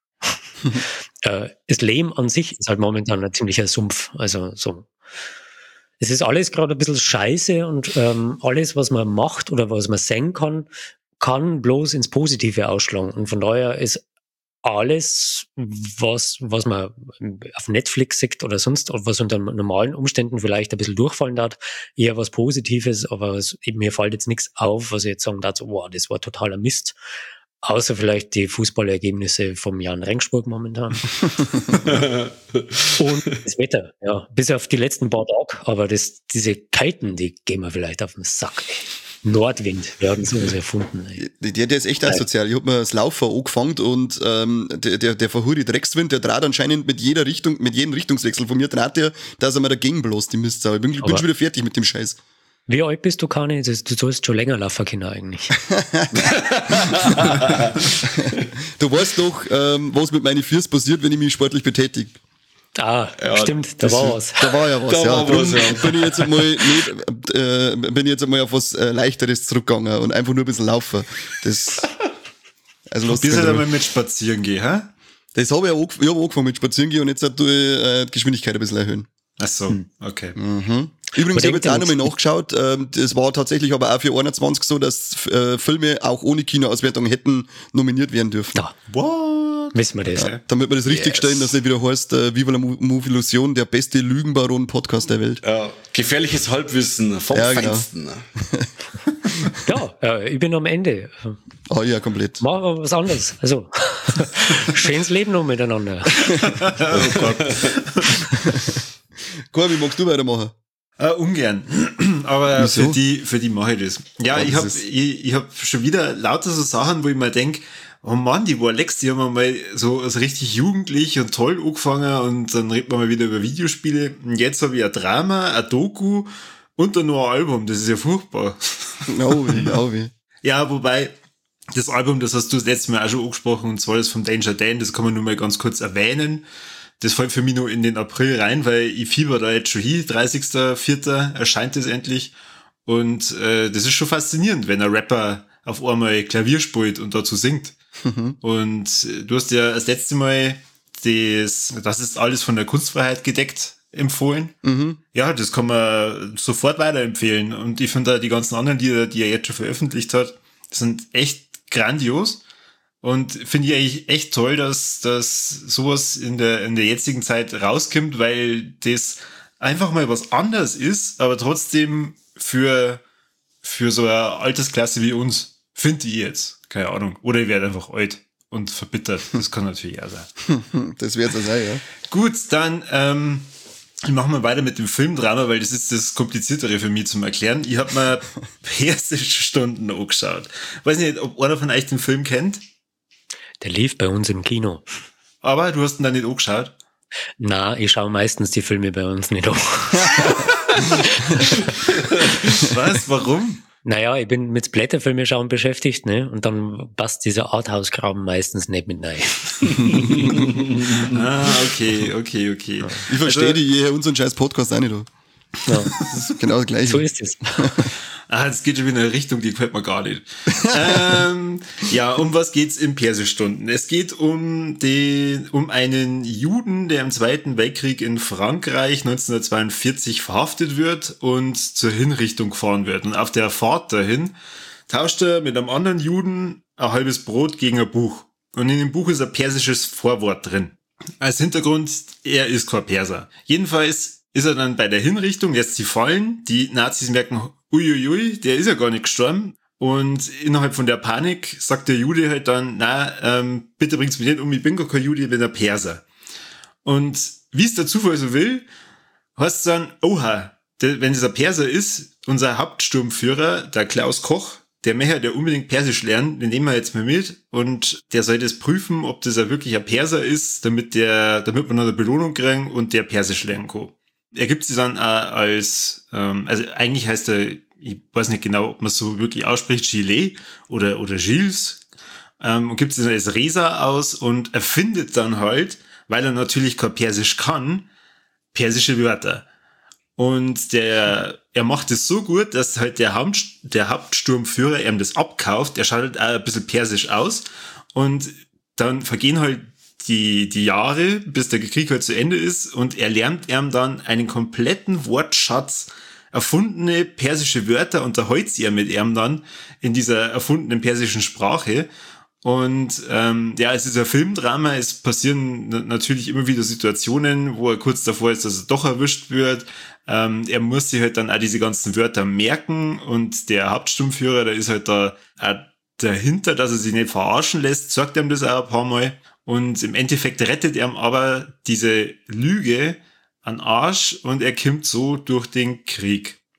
äh, das Leben an sich ist halt momentan ein ziemlicher Sumpf. Also so. Es ist alles gerade ein bisschen scheiße und ähm, alles, was man macht oder was man sehen kann, kann bloß ins Positive ausschlagen. Und von daher ist alles, was, was man auf Netflix sieht oder sonst, oder was unter normalen Umständen vielleicht ein bisschen durchfallen darf, eher was Positives, aber es, mir fällt jetzt nichts auf, was ich jetzt sagen darf, so, wow, das war totaler Mist. Außer vielleicht die Fußballergebnisse vom Jan Regensburg momentan. Und das Wetter, ja. Bis auf die letzten paar Tage. Aber das, diese Kalten, die gehen mir vielleicht auf den Sack. Nordwind, wir haben sowas erfunden. Der, der ist echt asozial. Ich hab mir das Laufer angefangen und ähm, der, der, der verhure Dreckswind, der draht anscheinend mit jeder Richtung, mit jedem Richtungswechsel von mir draht der, dass er mir dagegen bloß die Mistsau. Ich bin, bin schon wieder fertig mit dem Scheiß. Wie alt bist du, Kani? Du sollst schon länger laufen können eigentlich. Du weißt doch, ähm, was mit meinen Füßen passiert, wenn ich mich sportlich betätige. Ah, ja, stimmt, da war was. Da war ja was, Da ja. war Drum was, ja. bin ich jetzt einmal nicht, äh, bin ich jetzt einmal auf was äh, Leichteres zurückgegangen und einfach nur ein bisschen laufen. Das, also lasst Bis mich halt damit- einmal mit spazieren gehen, hä? Das habe ich auch, ich hab angefangen mit Spazieren gehen und jetzt tue ich äh, die Geschwindigkeit ein bisschen erhöhen. Ach so, okay. Mhm. Übrigens, Aber ich habe jetzt auch denkt ihr nochmal nachgeschaut, ähm, das war tatsächlich aber auch für einundzwanzig so, dass äh, Filme auch ohne Kinoauswertung hätten nominiert werden dürfen. Da, What? wissen wir das. Okay. Damit wir das richtig Yes. stellen, dass nicht wieder heißt, äh, Viva la Mo- Movie-Illusion, der beste Lügenbaron-Podcast der Welt. Ja, gefährliches Halbwissen vom Ja, genau. Feinsten. Ja, äh, ich bin am Ende. Ah ja, komplett. Machen wir was anderes. Also, schönes Leben noch miteinander. Oh Gott. Cool, wie magst du weitermachen? Äh, ungern. Aber Wieso? für die, für die mache ich das. Ja, Ja, ich das hab, ist- ich, ich hab schon wieder lauter so Sachen, wo ich mir denk, oh Mann, die Warlex, die haben wir mal so als richtig jugendlich und toll angefangen und dann reden wir mal wieder über Videospiele. Und jetzt habe ich ein Drama, ein Doku und dann noch ein Album. Das ist ja furchtbar. Oh, wie, oh, wie. Ja, wobei, das Album, das hast du das letzte Mal auch schon angesprochen, und zwar das vom Danger Dan, das kann man nur mal ganz kurz erwähnen. Das fällt für mich nur in den April rein, weil ich fieber da jetzt schon hin, dreißigster vierter erscheint es endlich. Und äh, das ist schon faszinierend, wenn ein Rapper auf einmal Klavier spielt und dazu singt. Und äh, du hast ja das letzte Mal das, das ist alles von der Kunstfreiheit gedeckt, empfohlen. Mhm. Ja, das kann man sofort weiterempfehlen. Und ich finde da die ganzen anderen Lieder, die er jetzt schon veröffentlicht hat, sind echt grandios. Und finde ich eigentlich echt toll, dass, dass sowas in der, in der jetzigen Zeit rauskommt, weil das einfach mal was anderes ist, aber trotzdem für, für so eine Altersklasse wie uns, finde ich jetzt. Keine Ahnung. Oder ich werde einfach alt und verbittert. Das kann natürlich auch sein. Das wird's ja sein, ja. Gut, dann ähm, machen wir weiter mit dem Filmdrama, weil das ist das Kompliziertere für mich zum Erklären. Ich habe mir persische Stunden angeschaut. Weiß nicht, ob einer von euch den Film kennt, Der lief bei uns im Kino. aber du hast ihn da nicht angeschaut. Na, ich schaue meistens die Filme bei uns nicht an. Was? Warum? Naja, ich bin mit Blätterfilme schauen beschäftigt, ne? Und dann passt dieser Arthouse-Kram meistens nicht mit rein. Ah, okay, okay, okay. Ich verstehe Also- die, je her unseren scheiß Podcast auch nicht an. Ja, Das ist genau das Gleiche. so ist es. Ah, das geht schon wieder in eine Richtung, die gefällt mir gar nicht. ähm, ja, um was geht's in Persestunden? Es geht um den, um einen Juden, der im Zweiten Weltkrieg in Frankreich neunzehnhundertzweiundvierzig verhaftet wird und zur Hinrichtung gefahren wird. Und auf der Fahrt dahin tauscht er mit einem anderen Juden ein halbes Brot gegen ein Buch. Und in dem Buch ist ein persisches Vorwort drin. Als Hintergrund, er ist kein Perser. Jedenfalls ist er dann bei der Hinrichtung, lässt sie fallen. Die Nazis merken, uiuiui, der ist ja gar nicht gestorben. Und innerhalb von der Panik sagt der Jude halt dann, na, ähm, bitte bringt's mich nicht um, ich bin gar kein Jude, ich bin ein Perser. Und wie es der Zufall so will, heißt es dann, oha, der, wenn dieser Perser ist, unser Hauptsturmführer, der Klaus Koch, der möchte ja unbedingt Persisch lernen, den nehmen wir jetzt mal mit und der soll das prüfen, ob das ja wirklich ein Perser ist, damit der, damit wir noch eine Belohnung kriegen und der Persisch lernen kann. Er gibt sie dann auch als, ähm, also eigentlich heißt er, ich weiß nicht genau, ob man es so wirklich ausspricht, Gilles oder, oder Gilles, ähm, und gibt sie dann als Resa aus und erfindet dann halt, weil er natürlich kein Persisch kann, persische Wörter. Und der, er macht es so gut, dass halt der, Haupt, der Hauptsturmführer ihm das abkauft. Er schaut halt auch ein bisschen persisch aus. Und dann vergehen halt die, die Jahre, bis der Krieg halt zu Ende ist. Und er lernt ihm dann einen kompletten Wortschatz, erfundene persische Wörter, unterhält sie er mit ihm dann in dieser erfundenen persischen Sprache. Und ähm, ja, es ist ein Filmdrama, es passieren n- natürlich immer wieder Situationen, wo er kurz davor ist, dass er doch erwischt wird. Ähm, er muss sich halt dann auch diese ganzen Wörter merken und der Hauptsturmführer, der ist halt da auch dahinter, dass er sich nicht verarschen lässt, sagt ihm das auch ein paar Mal. Und im Endeffekt rettet er ihm aber diese Lüge an Arsch und er kommt so durch den Krieg.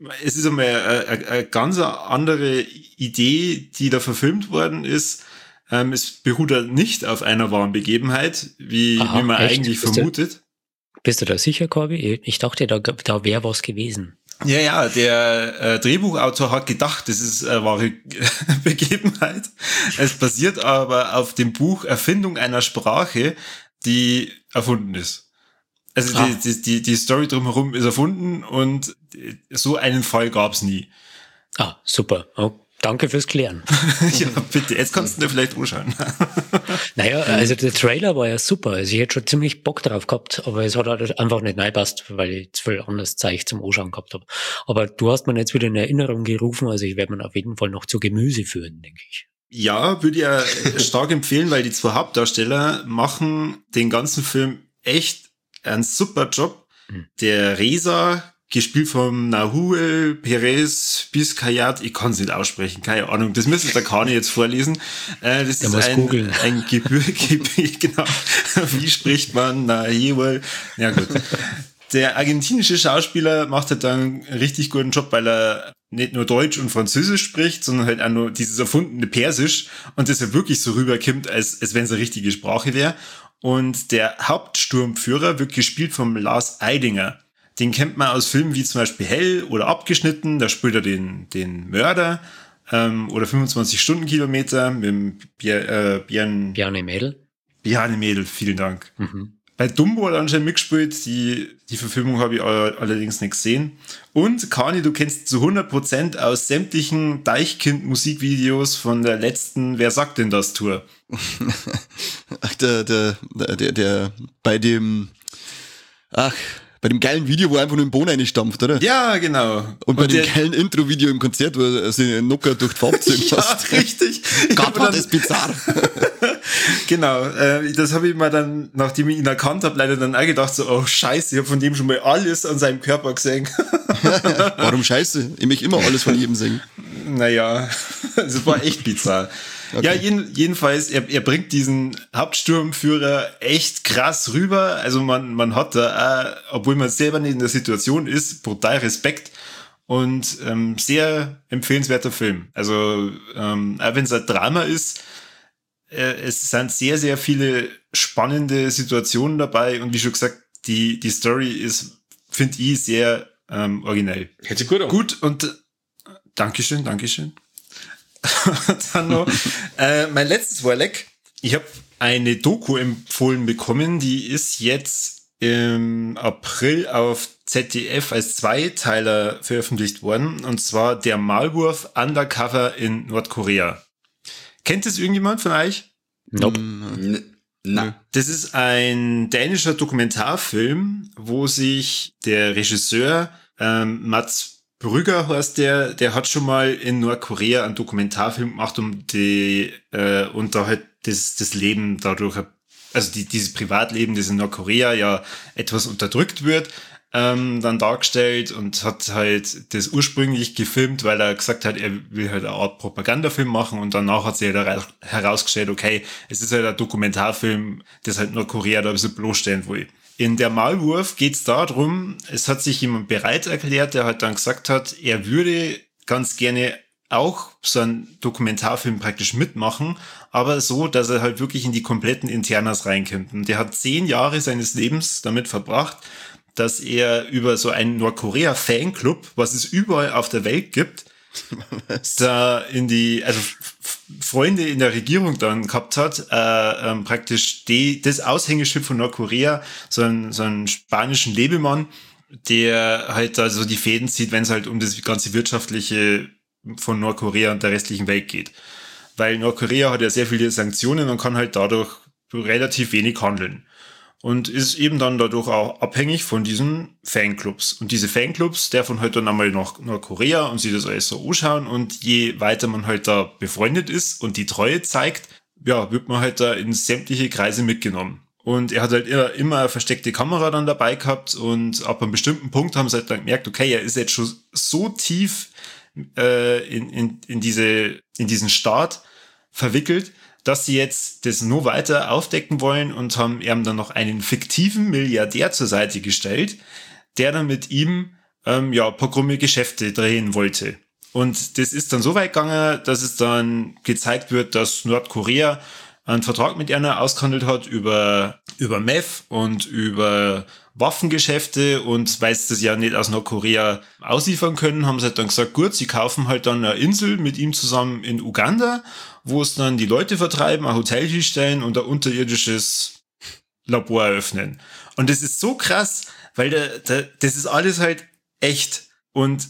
es ist einmal eine, eine, eine ganz andere Idee, die da verfilmt worden ist. Ähm, es beruht ja nicht auf einer wahren Begebenheit, wie, Aha, wie man echt? eigentlich Bist vermutet. Du, bist du da sicher, Corby? Ich dachte, da, da wäre was gewesen. Ja, ja, der äh, Drehbuchautor hat gedacht, das ist eine wahre Begebenheit. Es basiert aber auf dem Buch Erfindung einer Sprache, die erfunden ist. Also Ah. die, die, die, die Story drumherum ist erfunden und so einen Fall gab's nie. Ah, super. Oh, danke fürs Klären. Ja, bitte, jetzt kannst du dir vielleicht anschauen. Naja, also der Trailer war ja super. Also ich hätte schon ziemlich Bock drauf gehabt, aber es hat halt einfach nicht reingepasst, weil ich zu viel anderes Zeug zum Anschauen gehabt habe. Aber du hast mir jetzt wieder in Erinnerung gerufen, also ich werde mir auf jeden Fall noch zu Gemüse führen, denke ich. Ja, würde ich ja stark empfehlen, weil die zwei Hauptdarsteller machen den ganzen Film echt einen super Job. Mhm. Der Reza, gespielt vom Nahuel Perez Biscayat, ich kann es nicht aussprechen, keine Ahnung, das müsste der Kani jetzt vorlesen. Äh, das Der ist muss ein, googeln. ein gebürtig, genau, wie spricht man Nahuel? Ja gut. Der argentinische Schauspieler macht halt dann einen richtig guten Job, weil er nicht nur Deutsch und Französisch spricht, sondern halt auch nur dieses erfundene Persisch und das ja wirklich so rüberkommt, als, als wenn es eine richtige Sprache wäre. Und der Hauptsturmführer wird gespielt vom Lars Eidinger. Den kennt man aus Filmen wie zum Beispiel Hell oder Abgeschnitten, da spielt er den, den Mörder, ähm, oder fünfundzwanzig Stundenkilometer mit dem Bier, äh, Björn, Bjarne Mädel. Bjarne Mädel, vielen Dank. Mhm. Bei Dumbo hat er anscheinend mitgespielt, die, die Verfilmung habe ich allerdings nicht gesehen. Und Kani, du kennst zu hundert Prozent aus sämtlichen Deichkind-Musikvideos von der letzten Wer sagt denn das Tour? Ach, der, der, der, der, der, bei dem, ach, bei dem geilen Video, wo er einfach nur im Boden reinstampft, oder? Ja, genau. Und bei Und dem der- geilen Intro-Video im Konzert, wo er sich Nocker durch die Farbe ziehen Ja, lässt. richtig. Ich Gott, hab war dann- das bizarr. Genau, äh, das habe ich mir dann, nachdem ich ihn erkannt habe, leider dann auch gedacht, so, oh scheiße, ich habe von dem schon mal alles an seinem Körper gesehen. Warum scheiße? Ich möchte immer alles von jedem singen. Naja, es war echt bizarr. Okay. Ja, jeden, jedenfalls, er, er bringt diesen Hauptsturmführer echt krass rüber. Also man, man hat da, auch, obwohl man selber nicht in der Situation ist, brutal Respekt und ähm, sehr empfehlenswerter Film. Also ähm, auch wenn es ein Drama ist, äh, es sind sehr, sehr viele spannende Situationen dabei und wie schon gesagt, die, die Story ist, finde ich, sehr ähm, originell. Hört sich gut an. Gut, und äh, Dankeschön, Dankeschön. Dann noch äh, mein letztes Vorleck. Ich habe eine Doku empfohlen bekommen, die ist jetzt im April auf Z D F als Zweiteiler veröffentlicht worden, und zwar der Maulwurf Undercover in Nordkorea. Kennt es irgendjemand von euch? Nope. N- Na, Das ist ein dänischer Dokumentarfilm, wo sich der Regisseur ähm, Mats Brügger heißt der, der hat schon mal in Nordkorea einen Dokumentarfilm gemacht, um die äh, und da halt das, das Leben dadurch, also die, dieses Privatleben, das in Nordkorea ja etwas unterdrückt wird, ähm, dann dargestellt und hat halt das ursprünglich gefilmt, weil er gesagt hat, er will halt eine Art Propagandafilm machen, und danach hat sich halt herausgestellt, okay, es ist halt ein Dokumentarfilm, das halt Nordkorea da ein bisschen bloßstellen will. In der Maulwurf geht's darum, es hat sich jemand bereit erklärt, der halt dann gesagt hat, er würde ganz gerne auch so einen Dokumentarfilm praktisch mitmachen, aber so, dass er halt wirklich in die kompletten Internas reinkommt. Und der hat zehn Jahre seines Lebens damit verbracht, dass er über so einen Nordkorea-Fanclub, was es überall auf der Welt gibt, da in die, also F- Freunde in der Regierung dann gehabt hat, äh, ähm, praktisch die, das Aushängeschild von Nordkorea, so einen, so einen spanischen Lebemann, der halt da so die Fäden zieht, wenn es halt um das ganze Wirtschaftliche von Nordkorea und der restlichen Welt geht. Weil Nordkorea hat ja sehr viele Sanktionen und kann halt dadurch relativ wenig handeln. Und ist eben dann dadurch auch abhängig von diesen Fanclubs. Und diese Fanclubs, der von halt dann einmal nach Nordkorea und sich das alles so anschauen. Und je weiter man halt da befreundet ist und die Treue zeigt, ja, wird man halt da in sämtliche Kreise mitgenommen. Und er hat halt immer, immer eine versteckte Kamera dann dabei gehabt. Und ab einem bestimmten Punkt haben sie halt dann gemerkt, okay, er ist jetzt schon so tief äh, in, in, in, diese, in diesen Staat verwickelt, dass sie jetzt das nur weiter aufdecken wollen, und haben ihm dann noch einen fiktiven Milliardär zur Seite gestellt, der dann mit ihm ähm, ja, pogrome Geschäfte drehen wollte. Und das ist dann so weit gegangen, dass es dann gezeigt wird, dass Nordkorea einen Vertrag mit einer ausgehandelt hat über, über Meth und über Waffengeschäfte, und weil sie das ja nicht aus Nordkorea ausliefern können, haben sie halt dann gesagt, gut, sie kaufen halt dann eine Insel mit ihm zusammen in Uganda, wo es dann die Leute vertreiben, ein Hotel hinstellen und ein unterirdisches Labor eröffnen. Und das ist so krass, weil da, da, das ist alles halt echt, und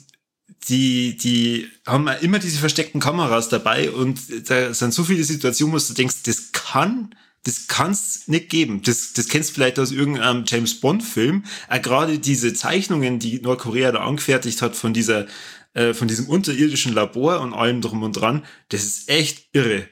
die, die haben immer diese versteckten Kameras dabei, und da sind so viele Situationen, wo du denkst, das kann, das kann's nicht geben. Das, das kennst du vielleicht aus irgendeinem James-Bond-Film. Auch gerade diese Zeichnungen, die Nordkorea da angefertigt hat von dieser, äh, von diesem unterirdischen Labor und allem drum und dran, das ist echt irre.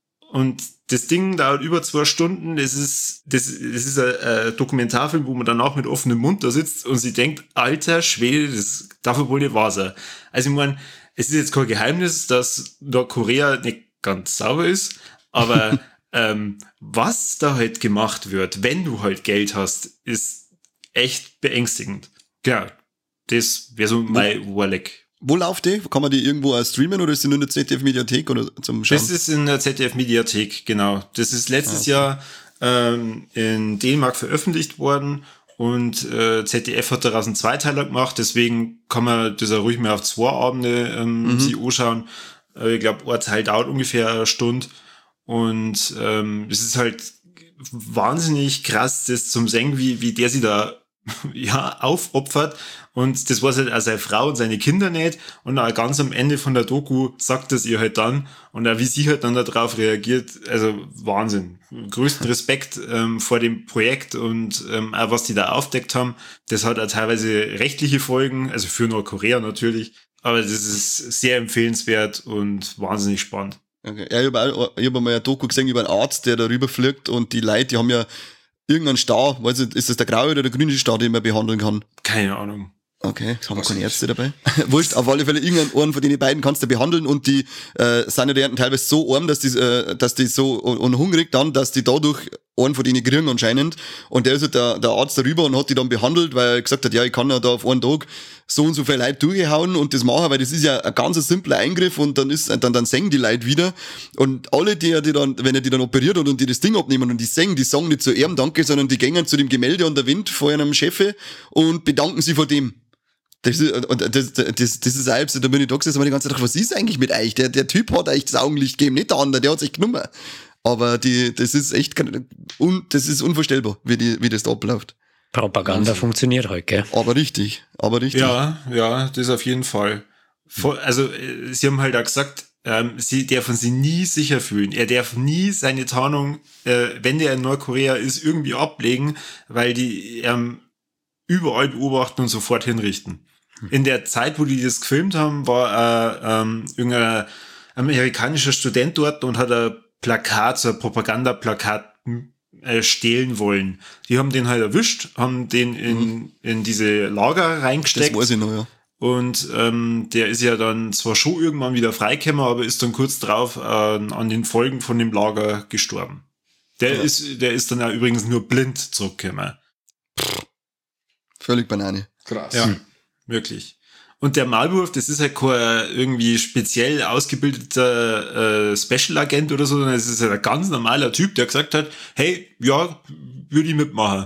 Und das Ding dauert über zwei Stunden. Das ist, das, das ist ein, ein Dokumentarfilm, wo man danach mit offenem Mund da sitzt und sie denkt, alter Schwede, das darf wohl nicht wahr sein. Also ich meine, es ist jetzt kein Geheimnis, dass Nordkorea nicht ganz sauber ist, aber ähm, was da halt gemacht wird, wenn du halt Geld hast, ist echt beängstigend. Ja, das wäre so mein Warleck. Wo läuft die? Kann man die irgendwo auch streamen, oder ist die nur in der Z D F-Mediathek oder zum Schauen? Das ist in der Z D F-Mediathek, genau. Das ist letztes okay. Jahr ähm, in Dänemark veröffentlicht worden, und äh, Z D F hat daraus einen Zweiteiler gemacht, deswegen kann man das auch ruhig mal auf zwei Abende ähm, mhm. sich anschauen. Äh, ich glaube, ein Teil dauert ungefähr eine Stunde, und ähm, es ist halt wahnsinnig krass, das zum sehen, wie, wie der sie da ja, aufopfert, und das weiß halt auch seine Frau und seine Kinder nicht, und auch ganz am Ende von der Doku sagt das ihr halt dann, und auch wie sie halt dann darauf reagiert, also Wahnsinn. Größten Respekt ähm, vor dem Projekt, und ähm, auch was die da aufdeckt haben. Das hat auch teilweise rechtliche Folgen, also für Nordkorea natürlich, aber das ist sehr empfehlenswert und wahnsinnig spannend. Okay. Ja, ich habe auch, ich hab mal eine Doku gesehen über einen Arzt, der da rüber fliegt, und die Leute, die haben ja irgendeinen Star, weiß nicht, ist das der graue oder der grüne Star, den man behandeln kann? Keine Ahnung. Okay, haben wir keine Ärzte dabei. Wurscht, auf alle Fälle, irgendeinen von den beiden kannst du behandeln, und die äh, sind ja teilweise so arm, dass die, äh, dass die so und, und hungrig dann, dass die dadurch einen von denen kriegen anscheinend. Und der ist halt der, der Arzt darüber und hat die dann behandelt, weil er gesagt hat, ja, ich kann ja da auf einen Tag so und so viel Leute durchhauen und das machen, weil das ist ja ein ganz simpler Eingriff, und dann ist, dann, dann senken die Leute wieder. Und alle, die, die dann, wenn er die dann operiert hat und die das Ding abnehmen und die senken, die sagen nicht zu ihm Danke, sondern die gehen zu dem Gemälde an der Wind vor einem Chefe und bedanken sich vor dem. Das ist, das, das, das ist selbst, da bin ich da gesessen, die ganze Zeit, was ist eigentlich mit euch? Der, der Typ hat euch das Augenlicht gegeben, nicht der andere, der hat sich genommen. Aber die, das ist echt, un, das ist unvorstellbar, wie, die, wie das da abläuft. Propaganda also, funktioniert halt, gell? Aber richtig, aber richtig. Ja, ja, das auf jeden Fall. Also, sie haben halt auch gesagt, ähm, sie dürfen sie nie sicher fühlen. Er darf nie seine Tarnung, äh, wenn der in Nordkorea ist, irgendwie ablegen, weil die ähm, überall beobachten und sofort hinrichten. In der Zeit, wo die das gefilmt haben, war äh, ähm, irgendein amerikanischer Student dort und hat ein Plakat, so ein Propagandaplakat äh, stehlen wollen. Die haben den halt erwischt, haben den in, mhm. in diese Lager reingesteckt. Das weiß ich noch, ja. Und ähm, der ist ja dann zwar schon irgendwann wieder freigekommen, aber ist dann kurz drauf äh, an den Folgen von dem Lager gestorben. Der ja. ist, der ist dann auch übrigens nur blind zurückgekommen. Völlig Banane. Krass. Ja, hm. wirklich. Und der Maulwurf, das ist halt kein irgendwie speziell ausgebildeter äh, Special-Agent oder so, sondern es ist halt ein ganz normaler Typ, der gesagt hat, hey, ja, würde ich mitmachen.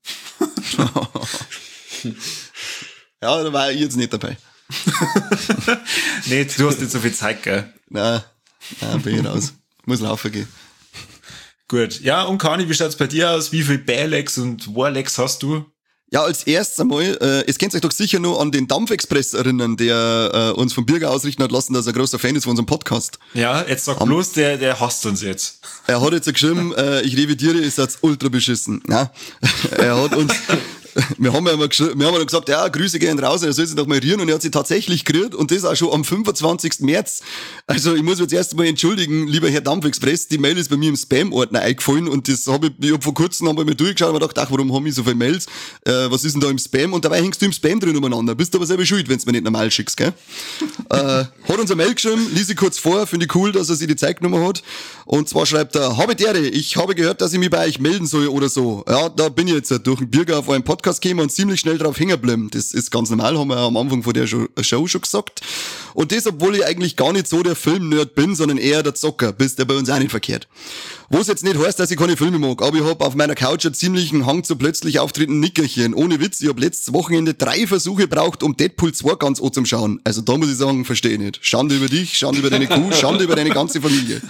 Ja, da war ich jetzt nicht dabei. Nee, du hast nicht so viel Zeit, gell? Nein, nein, bin ich raus. Muss laufen gehen. Gut. Ja, und Kani, wie schaut's bei dir aus? Wie viel Bärlex und Warlex hast du? Ja, als erstes einmal, äh, es kennt euch doch sicher nur an den Dampfexpress erinnern, der äh, uns vom Bürger ausrichten hat lassen, dass er ein großer Fan ist von unserem Podcast. Ja, jetzt sag Am, bloß, der, der hasst uns jetzt. Er hat jetzt geschrieben, äh, ich revidiere, ihr seid ultra beschissen. Ja, er hat uns... Wir haben ja immer geschri- wir haben ja gesagt, ja, Grüße gehen raus, er soll sich doch mal rühren, und er hat sich tatsächlich gerührt, und das auch schon am fünfundzwanzigsten März. Also ich muss mich jetzt erst mal entschuldigen, lieber Herr Dampfexpress, die Mail ist bei mir im Spam-Ordner eingefallen, und das habe ich, ich hab vor kurzem haben wir mal durchgeschaut und mir gedacht, ach, warum haben ich so viele Mails? Äh, was ist denn da im Spam? Und dabei hängst du im Spam drin umeinander. Bist aber selber schuld, wenn du mir nicht normal schickst, gell? äh, hat uns eine Mail geschrieben, lies ich kurz vor, finde ich cool, dass er sich die Zeit genommen hat. Und zwar schreibt er, habe Dere, ich habe gehört, dass ich mich bei euch melden soll oder so. Ja, da bin ich jetzt durch den Bürger auf euren Podcast gekommen gekommen und ziemlich schnell drauf hängen geblieben. Das ist ganz normal, haben wir am Anfang von der Show schon gesagt. Und das, obwohl ich eigentlich gar nicht so der Film-Nerd bin, sondern eher der Zocker, bist der bei uns auch nicht verkehrt. Wo es jetzt nicht heißt, dass ich keine Filme mag, aber ich hab auf meiner Couch einen ziemlichen Hang zu plötzlich auftretenden Nickerchen. Ohne Witz, ich hab letztes Wochenende drei Versuche braucht, um Deadpool zwei ganz anzuschauen. Also da muss ich sagen, verstehe ich nicht. Schande über dich, Schande über deine Kuh, Schande über deine ganze Familie.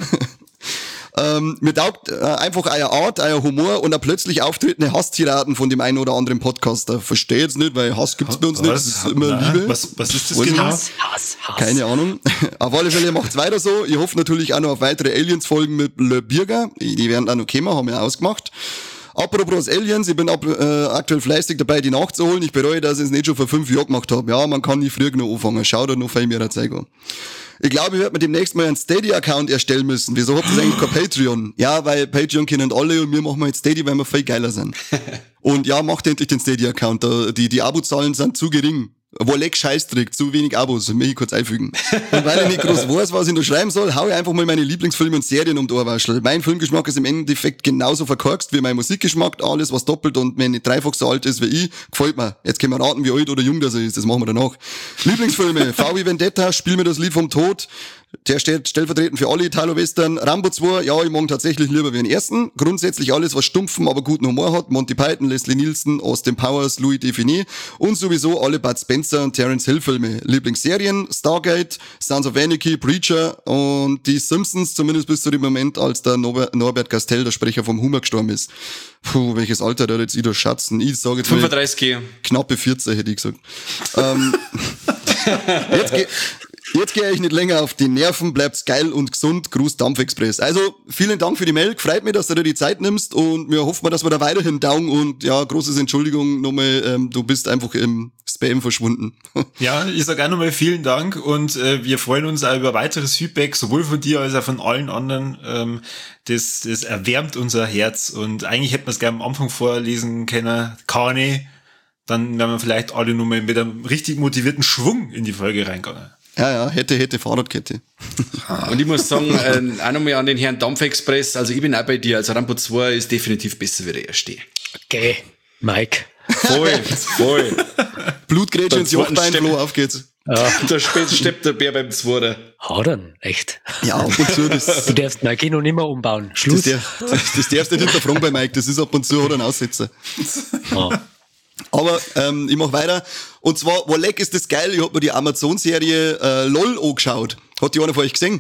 Ähm, mir taugt äh, einfach euer Art, euer Humor und auch plötzlich auftretende Hasstiraden von dem einen oder anderen Podcaster. Verstehe jetzt nicht, weil Hass gibt's bei uns nicht. Das ist immer Nein. Liebe. Was, was ist das Weiß genau? Hass, Hass, Hass. Keine Ahnung. Auf alle Fälle macht's weiter so. Ich hoffe natürlich auch noch auf weitere Aliens-Folgen mit Le Birger. Die werden auch noch kommen, haben wir ausgemacht. Apropos Aliens, ich bin ab, äh, aktuell fleißig dabei, die nachzuholen. Ich bereue, dass ich es nicht schon vor fünf Jahren gemacht habe. Ja, man kann nie früher noch anfangen. Schau da noch viel mehr Zeit an. Ich glaube, ich werde mir demnächst mal einen Steady-Account erstellen müssen. Wieso habt ihr eigentlich kein Patreon? Ja, weil Patreon kennen alle und wir machen mal jetzt Steady, weil wir viel geiler sind. Und ja, macht endlich den Steady-Account. Die, die Abozahlen sind zu gering. Wolleck Scheißdreck, zu wenig Abos, will ich kurz einfügen. Und weil ich nicht groß weiß, was ich noch schreiben soll, hau ich einfach mal meine Lieblingsfilme und Serien um die Ohrwaschel. Mein Filmgeschmack ist im Endeffekt genauso verkorkst wie mein Musikgeschmack. Alles, was doppelt und wenn nicht dreifach so alt ist wie ich, gefällt mir. Jetzt können wir raten, wie alt oder jung das ist, das machen wir danach. Lieblingsfilme, V wie Vendetta, Spiel mir das Lied vom Tod. Der steht stellvertretend für alle Italo-Western. Rambo zwei, ja, ich mag tatsächlich lieber wie den ersten. Grundsätzlich alles, was stumpfen, aber guten Humor hat. Monty Python, Leslie Nielsen, Austin Powers, Louis Define und sowieso alle Bud Spencer und Terence Hill Filme. Lieblingsserien, Stargate, Sons of Anarchy, Preacher und die Simpsons, zumindest bis zu dem Moment, als der Norbert, Norbert Castell, der Sprecher vom Humor, gestorben ist. Puh, welches Alter da jetzt wieder schatzen. Ich sage jetzt fünfunddreißig. Knappe vierzig, hätte ich gesagt. ähm, jetzt geht... Jetzt gehe ich nicht länger auf die Nerven, bleibt's geil und gesund. Gruß Dampfexpress. Also, vielen Dank für die Mail. Freut mich, dass du dir die Zeit nimmst und wir hoffen, dass wir da weiterhin down und ja, großes Entschuldigung nochmal, ähm, du bist einfach im Spam verschwunden. Ja, ich sage auch nochmal vielen Dank und äh, wir freuen uns auch über weiteres Feedback, sowohl von dir als auch von allen anderen. Ähm, das, das erwärmt unser Herz und eigentlich hätten wir es gerne am Anfang vorlesen können. Keine. Dann wären wir vielleicht alle nochmal mit einem richtig motivierten Schwung in die Folge reingegangen. Ja, ja, hätte, hätte, Fahrradkette. Und ich muss sagen, äh, auch nochmal an den Herrn Dampfexpress, also ich bin auch bei dir, also Rambo zwei ist definitiv besser wie der erste. Okay, Mike. Voll, voll. Blutgrätsche ins Jochbein, Flo, auf geht's. Ja. Da steppt der Bär beim Zweiter. Hadern, echt. Ja, ab und zu, das... Du darfst mein Kino nicht mehr umbauen. Schluss. Das, der, das, das darfst du nicht hinterfragen bei Mike, das ist ab und zu oder ein Aussetzer. Ah. Aber ähm, ich mach weiter. Und zwar, Wolleck ist das geil, ich hab mir die Amazon-Serie äh, LOL angeschaut. Hat die einer von euch gesehen?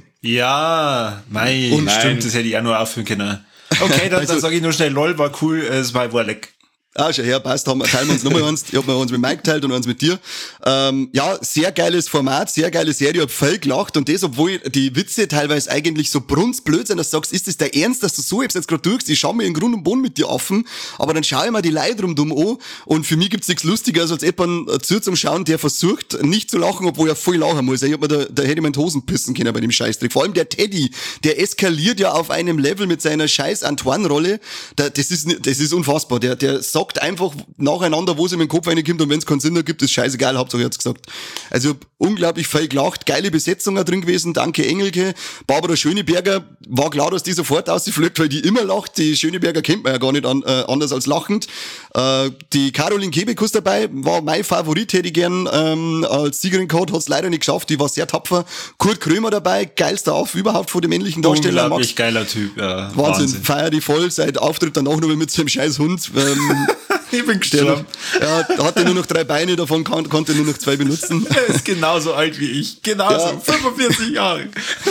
Ja, mei, Und stimmt, nein. das hätte ich auch nur aufführen können. Okay, dann, Also- dann sage ich nur schnell, LOL war cool, es war Warleck. Ah, schon her, passt, haben wir, teilen wir uns nochmal eins. Ich hab mir eins mit Mike geteilt und eins mit dir. Ähm, ja, sehr geiles Format, sehr geile Serie, hab voll gelacht und das, obwohl die Witze teilweise eigentlich so brunzblöd sind, dass du sagst, ist das der Ernst, dass du so jetzt gerade durchst? Ich schau mir in Grund und Boden mit dir offen, aber dann schau ich mir die Leute rundum an und für mich gibt's nichts Lustigeres als jemanden zu zum Schauen, der versucht, nicht zu lachen, obwohl er voll lachen muss. Ich hab mir da, da hätte ich mir in die Hosen pissen können bei dem Scheißdreck. Vor allem der Teddy, der eskaliert ja auf einem Level mit seiner scheiß Antoine-Rolle. Da, das ist, das ist unfassbar. Der, der sagt einfach nacheinander, wo es ihm in den Kopf reinkommt und wenn es keinen Sinn ergibt, ist scheißegal, Hauptsache er hat's gesagt. Also ich hab unglaublich viel gelacht, geile Besetzung drin gewesen, danke Engelke. Barbara Schöneberger, war klar, dass die sofort ausgeflügt, weil die immer lacht, die Schöneberger kennt man ja gar nicht an, äh, anders als lachend. Äh, die Caroline Kebekus dabei, war mein Favorit, hätte ich gern ähm, als Siegerin gehabt, hat's leider nicht geschafft, die war sehr tapfer. Kurt Krömer dabei, geilster Auf überhaupt von den männlichen Darstellern. Unglaublich geiler Typ, ja. Wahnsinn, Wahnsinn. feier die voll, seit Auftritt danach nur mit seinem scheiß Hund. Ähm, Ich bin der noch, gestorben. ja, hatte nur noch drei Beine, davon kon konnte nur noch zwei benutzen. Er ist genauso alt wie ich. Genauso. Ja. fünfundvierzig Jahre.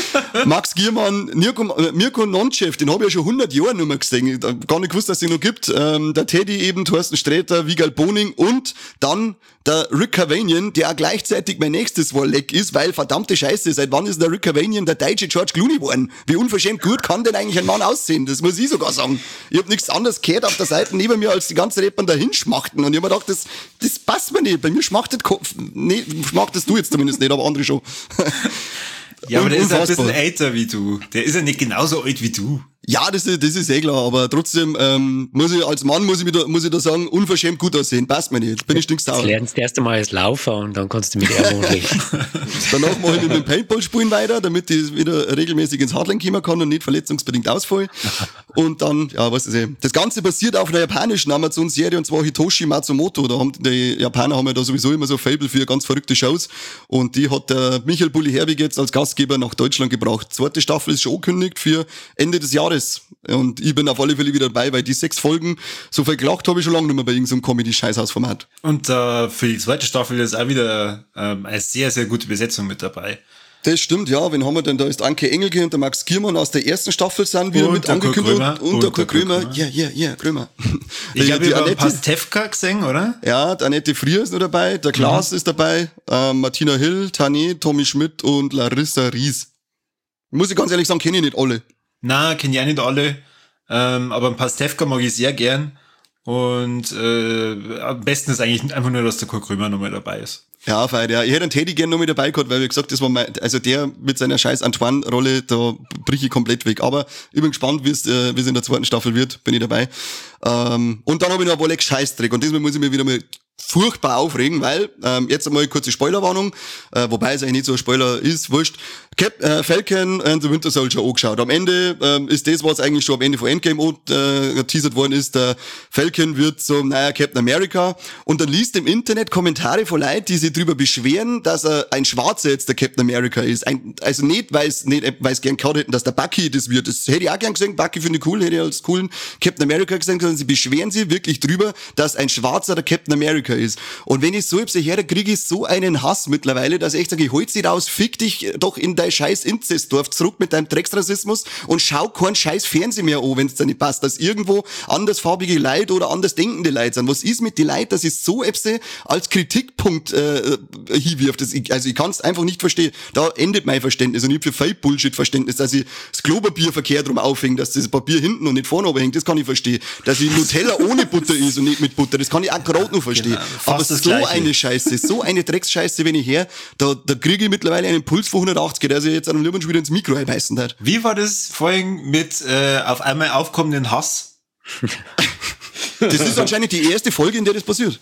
Max Giermann, Mirko, äh, Mirko Nonchef, den habe ich ja schon hundert Jahre nicht mehr gesehen. Ich hab gar nicht gewusst, dass es ihn noch gibt. Ähm, der Teddy eben, Thorsten Sträter, Wiegald Boning und dann der Rick Cavanian, der auch gleichzeitig mein nächstes Warleck ist, weil verdammte Scheiße, seit wann ist der Rick Cavanian der deutsche George Clooney geworden? Wie unverschämt gut kann denn eigentlich ein Mann aussehen? Das muss ich sogar sagen. Ich hab nichts anderes gehört auf der Seite neben mir, als die ganzen Rappern dahin schmachten. Und ich hab mir gedacht, das, das passt mir nicht. Bei mir schmachtet, Ko- nee, schmachtest du jetzt zumindest nicht, aber andere schon. Ja, aber der ist ein Unfassbar. bisschen älter wie du. Der ist ja nicht genauso alt wie du. Ja, das ist, das ist eh klar, aber trotzdem, ähm, muss ich, als Mann muss ich, da, muss ich da sagen, unverschämt gut aussehen. Passt mir nicht. Jetzt bin ich stinksauer. Jetzt lernst du erst einmal als Laufer und dann kannst du mit Airborne leben. Danach mache ich mit dem Paintball spielen weiter, damit ich wieder regelmäßig ins Hardline kommen kann und nicht verletzungsbedingt ausfall. Und dann, ja, was ist eh. Das Ganze basiert auf einer japanischen Amazon-Serie, und zwar Hitoshi Matsumoto. Da haben, die Japaner haben ja da sowieso immer so ein Faible für ganz verrückte Shows. Und die hat der Michael Bulli-Herbig jetzt als Gastgeber nach Deutschland gebracht. Die zweite Staffel ist schon angekündigt für Ende des Jahres. Und ich bin auf alle Fälle wieder dabei, weil die sechs Folgen, so viel gelacht habe ich schon lange nicht mehr bei irgendeinem Comedy-Scheißhaus-Format. Und äh, für die zweite Staffel ist auch wieder ähm, eine sehr, sehr gute Besetzung mit dabei. Das stimmt, ja. Wen haben wir denn? Da ist Anke Engelke und der Max Giermann aus der ersten Staffel sind wir und mit der angekündigt. Und, und, und der Kurt Krömer. Ja, ja, ja, Krömer. Ich habe die über Annette, Pastewka gesehen, oder? ja, die Annette Frier ist noch dabei, der Klaas mhm. ist dabei, äh, Martina Hill, Tané, Tommy Schmidt und Larissa Ries. Muss ich ganz ehrlich sagen, kenne ich nicht alle. Na, kenne ich auch nicht alle. Ähm, aber ein Pastewka mag ich sehr gern. Und äh, am besten ist eigentlich einfach nur, dass der Kurt Krömer nochmal dabei ist. Ja, fein, ja. Ich hätte einen Teddy gern noch mit dabei gehabt, weil wie gesagt, das war mein, also der mit seiner scheiß Antoine-Rolle, da brich ich komplett weg. Aber ich bin gespannt, wie es äh, wie es in der zweiten Staffel wird, bin ich dabei. Ähm, und dann habe ich noch Wolleck Scheißdreck und diesmal muss ich mich wieder mal furchtbar aufregen, weil, ähm, jetzt einmal kurze Spoilerwarnung, äh, wobei es eigentlich nicht so ein Spoiler ist, wurscht. Cap, äh, Falcon and the Winter Soldier angeschaut. Am Ende ähm, ist das, was eigentlich schon am Ende von Endgame äh, geteasert worden ist, der Falcon wird zum, naja, Captain America, und dann liest im Internet Kommentare von Leuten, die sich drüber beschweren, dass er ein Schwarzer jetzt der Captain America ist. Ein, also nicht, weil es nicht, weil es gern gehabt hätten, dass der Bucky das wird. Das hätte ich auch gern gesehen. Bucky finde ich cool, hätte ich als coolen Captain America gesehen, sondern sie beschweren sich wirklich drüber, dass ein Schwarzer der Captain America ist. Und wenn ich so hab, her, kriege ich so einen Hass mittlerweile, dass ich echt sage, ich hol's dich raus, fick dich doch in dein scheiß Inzestdorf zurück mit deinem Drecksrassismus und schau keinen scheiß Fernsehen mehr an, wenn's da nicht passt, dass irgendwo andersfarbige Leute oder anders denkende Leute sind. Was ist mit den Leuten, dass ich so Epse als Kritikpunkt äh, hinwirft? Das, ich, also ich kann's einfach nicht verstehen. Da endet mein Verständnis und ich hab für Fake-Bullshit-Verständnis, dass ich das Klopapier verkehrt rum aufhänge, dass das Papier hinten und nicht vorne oben hängt, das kann ich verstehen. Dass ich Nutella ohne Butter ist und nicht mit Butter, das kann ich auch gerade noch verstehen. Genau. Aber so Gleiche. Eine Scheiße, so eine Drecksscheiße, wenn ich her, da, da kriege ich mittlerweile einen Puls von hundertachtzig, der sich jetzt an dem Lübern schon wieder ins Mikro einbeißen hat. Wie war das vorhin mit äh, auf einmal aufkommenden Hass? Das ist anscheinend die erste Folge, in der das passiert.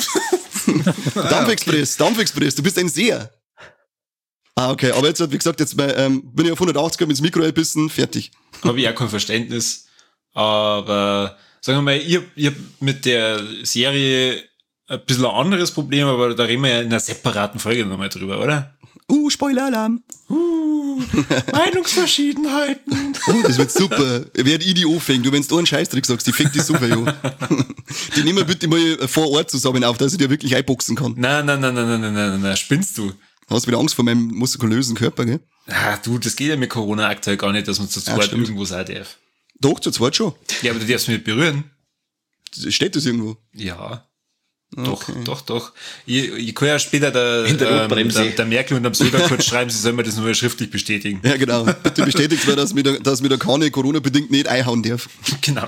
Dampfexpress, Dampfexpress, du bist ein Seher. Ah, okay, aber jetzt, wie gesagt, jetzt bei, ähm, bin ich auf hundertachtzig, hab ins Mikro einbissen, fertig. Habe ich auch kein Verständnis, aber sagen wir mal, ihr, ihr mit der Serie ein bisschen ein anderes Problem, aber da reden wir ja in einer separaten Folge nochmal drüber, oder? Uh, Spoiler-Alarm. Uh, Meinungsverschiedenheiten. Uh, das wird super. Wer die anfängt, du, wenn du einen Scheißdreck sagst, die fängt die super, jo. Die nehmen wir bitte mal vor Ort zusammen auf, dass ich dir wirklich einboxen kann. Nein, nein, nein, nein, nein, nein, nein, nein, spinnst du? Hast wieder Angst vor meinem muskulösen Körper, gell? Ah, du, das geht ja mit Corona aktuell gar nicht, dass man zu zweit ja, irgendwo sein darf. Doch, zu zweit schon. Ja, aber du darfst mich nicht berühren. Steht das irgendwo? Ja. Okay. Doch, doch, doch. Ich, ich kann ja später der, der, ähm, der, der Merkel und am Söder kurz schreiben, sie sollen mir das nur schriftlich bestätigen. Ja, genau. Bitte bestätigt mir, dass mir der, dass mir der Kane Corona-bedingt nicht einhauen darf. Genau.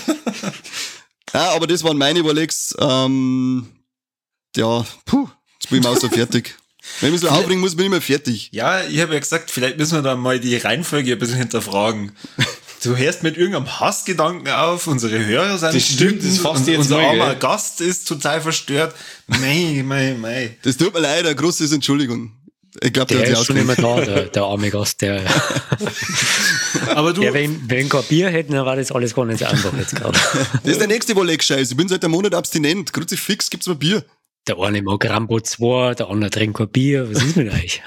Ja, aber das waren meine Überlegs. Ähm, ja, puh, jetzt bin ich mal so fertig. Wenn ich mich so aufregen muss, bin ich mal fertig. Ja, ich habe ja gesagt, vielleicht müssen wir da mal die Reihenfolge ein bisschen hinterfragen. Du hörst mit irgendeinem Hassgedanken auf, unsere Hörer sind das stimmt, das fasst jetzt unser mal, armer gell? Gast ist total verstört. Mei, mei, mei. Das tut mir leid, eine große Entschuldigung. Ich glaube, der, der ist schon immer da, der, der arme Gast, der. Aber du. Ja, wenn, wenn kein Bier hätten, dann war das alles gar nicht so einfach jetzt gerade. Das ist der nächste Wolleck-Scheiß. Ich bin seit einem Monat abstinent. Kruzifix, gibt's mal Bier. Der eine mag Rambo zwei, der andere trinkt kein Bier. Was ist mit euch?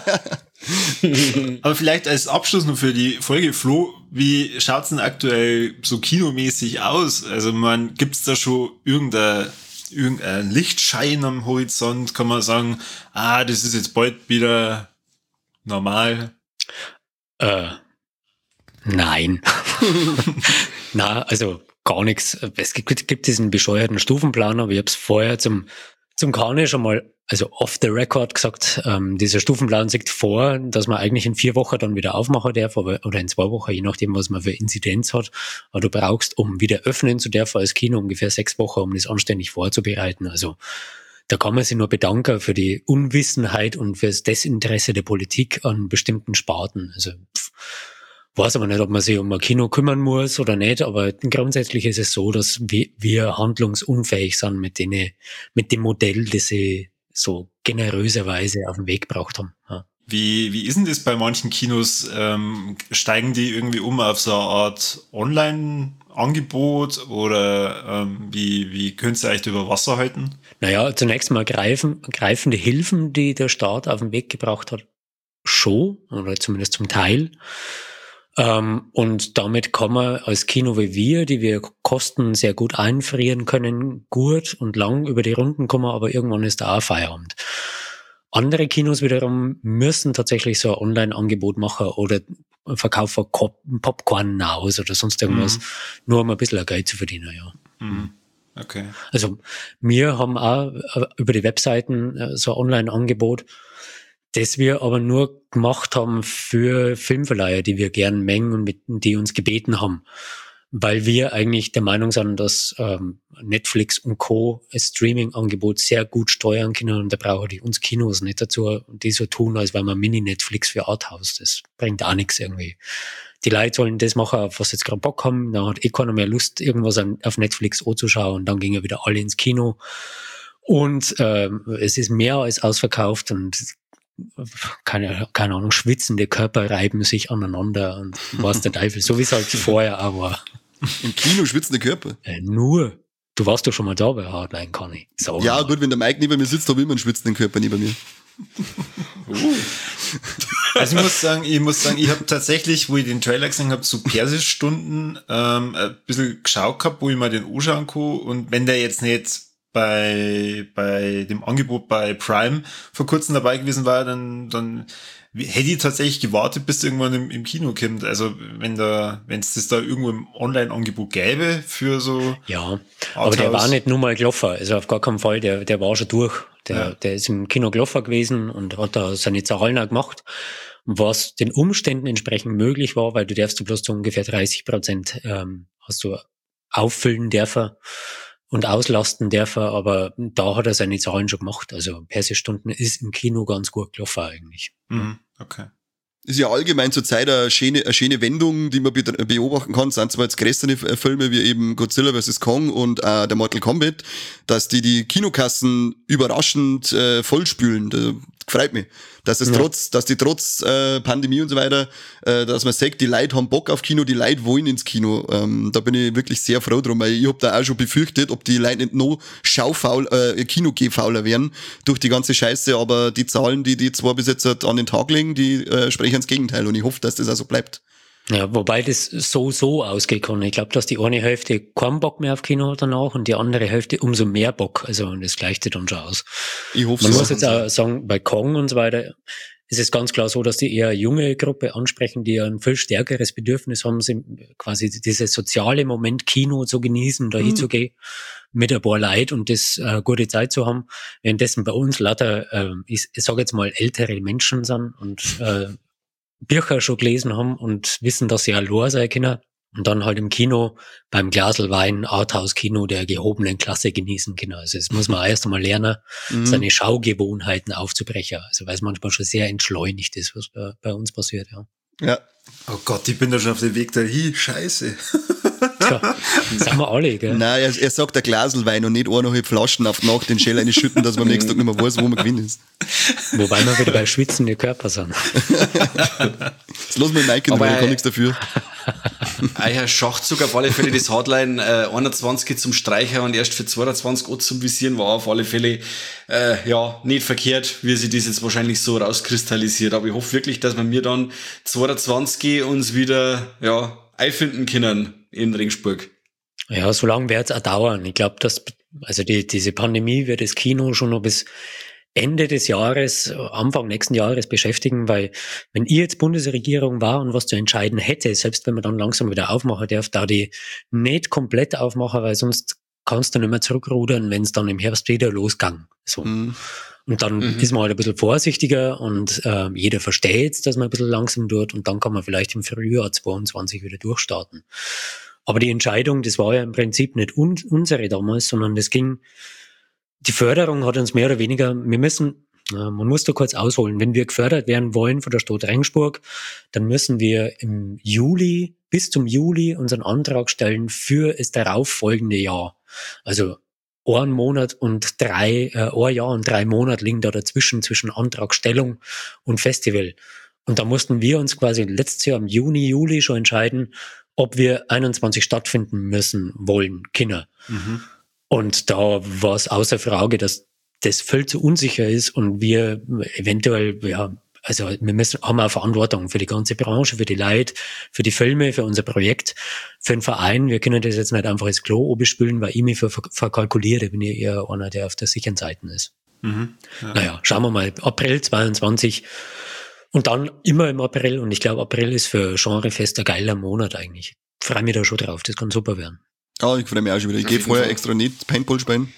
Aber vielleicht als Abschluss noch für die Folge, Flo, wie schaut's denn aktuell so kinomäßig aus? Also man, gibt's da schon irgendein, irgendein Lichtschein am Horizont? Kann man sagen, ah, das ist jetzt bald wieder normal? Äh, nein. Na, also gar nichts. Es gibt, gibt diesen bescheuerten Stufenplan, aber ich habe es vorher zum zum Kane schon mal, also off the record gesagt, ähm, dieser Stufenplan sieht vor, dass man eigentlich in vier Wochen dann wieder aufmachen darf, aber, oder in zwei Wochen, je nachdem, was man für Inzidenz hat. Aber du brauchst, um wieder öffnen zu dürfen als Kino, ungefähr sechs Wochen, um das anständig vorzubereiten. Also da kann man sich nur bedanken für die Unwissenheit und für das Desinteresse der Politik an bestimmten Sparten. Also pff, weiß aber nicht, ob man sich um ein Kino kümmern muss oder nicht, aber grundsätzlich ist es so, dass wir, wir handlungsunfähig sind mit denen, mit dem Modell, das sie so generöserweise auf den Weg gebracht haben. Ja. Wie, wie ist denn das bei manchen Kinos? Ähm, steigen die irgendwie um auf so eine Art Online-Angebot oder ähm, wie, wie könnt ihr euch da über Wasser halten? Naja, zunächst mal greifen, greifende Hilfen, die der Staat auf den Weg gebracht hat, schon, oder zumindest zum Teil. Ähm, und damit kann man als Kino wie wir, die wir Kosten sehr gut einfrieren können, gut und lang über die Runden kommen, aber irgendwann ist da auch Feierabend. Andere Kinos wiederum müssen tatsächlich so ein Online-Angebot machen oder verkaufen Popcorn aus oder sonst irgendwas, mhm. nur um ein bisschen Geld zu verdienen, ja. Mhm. Okay. Also wir haben auch über die Webseiten so ein Online-Angebot, das wir aber nur gemacht haben für Filmverleiher, die wir gern mengen und mit, die uns gebeten haben. Weil wir eigentlich der Meinung sind, dass ähm, Netflix und Co. ein Streaming-Angebot sehr gut steuern können und da brauchen die uns Kinos nicht dazu, die so tun, als wären wir Mini-Netflix für Arthouse. Das bringt auch nichts irgendwie. Die Leute sollen das machen, auf was sie jetzt gerade Bock haben. Dann hat eh keiner mehr Lust, irgendwas an, auf Netflix anzuschauen und dann gingen wieder alle ins Kino. Und ähm, es ist mehr als ausverkauft und keine, keine Ahnung, schwitzende Körper reiben sich aneinander und was der Teufel, so wie es halt vorher auch war. Im Kino schwitzende Körper? Äh, nur. Du warst doch schon mal da bei Hardline, Conny. So, ja, gut, wenn der Mike neben mir sitzt, habe ich immer einen schwitzenden Körper neben mir. uh. Also ich muss sagen, ich muss sagen, ich habe tatsächlich, wo ich den Trailer gesehen habe, so Persischstunden ähm, ein bisschen geschaut gehabt, wo ich mal den anschauen kann. Und wenn der jetzt nicht bei bei dem Angebot bei Prime vor kurzem dabei gewesen war, dann dann hätte ich tatsächlich gewartet, bis der irgendwann im, im Kino kommt. Also wenn da, wenn es das da irgendwo im Online-Angebot gäbe für so. Ja, aber der war nicht nur mal gelaufen. Also auf gar keinen Fall, der, der war schon durch. Der, ja. der ist im Kino gelaufen gewesen und hat da seine Zahlen auch gemacht. Was den Umständen entsprechend möglich war, weil du darfst du bloß zu ungefähr dreißig Prozent ähm, hast du auffüllen dürfen und auslasten dürfen, aber da hat er seine Zahlen schon gemacht. Also Persischstunden ist im Kino ganz gut gelaufen eigentlich. Mhm, okay. Ist ja allgemein zurzeit eine schöne, eine schöne Wendung, die man beobachten kann. Sind zwar jetzt größere Filme wie eben Godzilla versus. Kong und äh, der Mortal Kombat, dass die die Kinokassen überraschend äh, vollspülen. Das freut mich. Dass es ja. trotz, dass die trotz äh, Pandemie und so weiter, äh, dass man sagt, die Leute haben Bock auf Kino, die Leute wollen ins Kino. Ähm, da bin ich wirklich sehr froh drum, weil ich hab da auch schon befürchtet, ob die Leute nicht noch schaufaul, äh, Kino-Gehfauler werden durch die ganze Scheiße, aber die Zahlen, die die zwar bis jetzt an den Tag legen, die äh, sprechen ins Gegenteil und ich hoffe, dass das auch so bleibt. Ja, wobei das so, so ausgehen kann. Ich glaube, dass die eine Hälfte keinen Bock mehr auf Kino hat danach und die andere Hälfte umso mehr Bock. Also, das gleicht sich dann schon aus. Ich hoffe, Man so muss jetzt auch sagen, bei Kong und so weiter ist es ganz klar so, dass die eher junge Gruppe ansprechen, die ein viel stärkeres Bedürfnis haben, sie quasi dieses soziale Moment Kino zu genießen, da mhm. hinzugehen, mit ein paar Leid und das äh, gute Zeit zu haben. Währenddessen bei uns lauter, äh, ich, ich sage jetzt mal, ältere Menschen sind und äh, Bücher schon gelesen haben und wissen, dass sie allein sein können und dann halt im Kino beim Glasl Wein, Arthouse-Kino der gehobenen Klasse genießen können. Also das muss man erst einmal lernen, mhm. seine Schaugewohnheiten aufzubrechen. Also weil es manchmal schon sehr entschleunigt ist, was bei, bei uns passiert, ja. Ja. Oh Gott, ich bin da schon auf dem Weg dahin. Scheiße. Tja, sind wir alle, gell? Nein, er, er sagt der Glaselwein und nicht eineinhalb Flaschen auf die Nacht den Schell schütten, dass man am nächsten Tag nicht mehr weiß, wo man gewinnt ist. Wobei wir wieder bei schwitzenden Körper sind. Das lassen wir Mike in, weil er kann nichts dafür. Euer Schachzug auf alle Fälle, das Hardline äh, einundzwanzig zum Streicher und erst für zweiundzwanzig auch zum Visieren war auf alle Fälle äh, ja nicht verkehrt, wie sich das jetzt wahrscheinlich so rauskristallisiert. Aber ich hoffe wirklich, dass wir mir dann zweiundzwanzig uns wieder ja einfinden können in Ringsburg. Ja, so lange wird es auch dauern. Ich glaube, dass also die, diese Pandemie wird das Kino schon noch bis Ende des Jahres, Anfang nächsten Jahres beschäftigen, weil wenn ich jetzt Bundesregierung war und was zu entscheiden hätte, selbst wenn man dann langsam wieder aufmachen darf, da die nicht komplett aufmachen, weil sonst kannst du nicht mehr zurückrudern, wenn es dann im Herbst wieder losgang. So. Mhm. Und dann mhm. ist man halt ein bisschen vorsichtiger und äh, jeder versteht, dass man ein bisschen langsam tut und dann kann man vielleicht im Frühjahr zweiundzwanzig wieder durchstarten. Aber die Entscheidung, das war ja im Prinzip nicht un- unsere damals, sondern das ging, die Förderung hat uns mehr oder weniger, wir müssen, Ja, man muss da kurz ausholen. Wenn wir gefördert werden wollen von der Stadt Regensburg, dann müssen wir im Juli, bis zum Juli unseren Antrag stellen für das darauffolgende Jahr. Also ein Monat und drei, äh, ein Jahr und drei Monate liegen da dazwischen, zwischen Antragstellung und Festival. Und da mussten wir uns quasi letztes Jahr im Juni, Juli schon entscheiden, ob wir einundzwanzig stattfinden müssen, wollen, Kinder. Mhm. Und da war es außer Frage, dass das viel zu unsicher ist und wir eventuell, ja, also wir müssen, haben auch Verantwortung für die ganze Branche, für die Leute, für die Filme, für unser Projekt, für den Verein. Wir können das jetzt nicht einfach ins Klo obenspülen, weil ich mich ver- verkalkuliere, bin ich eher einer, der auf der sicheren Seite ist. Mhm, ja. Naja, schauen wir mal, April zweiundzwanzig und dann immer im April und ich glaube, April ist für Genrefest ein geiler Monat eigentlich. Ich freue mich da schon drauf, das kann super werden. Ja, ich freue mich auch schon wieder. Ich gehe vorher Fall. extra nicht Paintball spielen.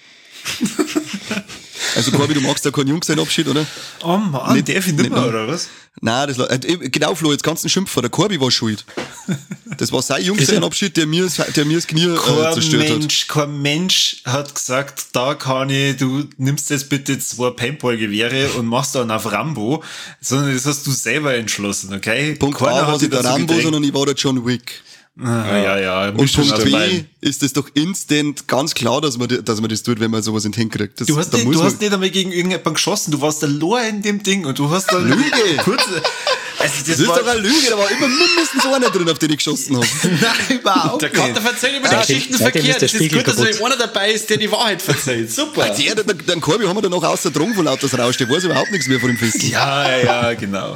Also, Corby, du magst ja keinen Junggesellenabschied, oder? Oh Mann, nicht, darf ich nicht mehr, oder was? Nein, das, äh, genau, Flo, jetzt kannst du schimpfen. Der Corby war schuld. Das war sein Junggesellenabschied, der mir, der mir das Knie äh, zerstört Mensch, hat. Kein Mensch hat gesagt, da kann ich, du nimmst jetzt bitte zwei Paintball-Gewehre und machst dann auf Rambo, sondern das hast du selber entschlossen, okay? Punkt Keiner A war nicht der Rambo, gedrängt. Sondern ich war der John Wick. Ah, ja, ja. Und Punkt B ist es doch instant ganz klar, dass man, dass man das tut, wenn man sowas nicht hinkriegt. Das, du hast, nicht, du hast nicht einmal gegen irgendjemanden geschossen, du warst allein in dem Ding und du hast da Lüge! Kurz, also das, das ist doch eine Lüge, da war immer mindestens einer drin, auf den ich geschossen habe. Nein, überhaupt nicht. Der kann erzählen über die Geschichten verkehrt. Es ist gut, dass da einer dabei ist, der die Wahrheit verzählt. Super. Also, ja, den, den Corby haben wir dann noch außer Drogen von lauter Rausch, der weiß überhaupt nichts mehr von dem Fest. Ja, ja, genau.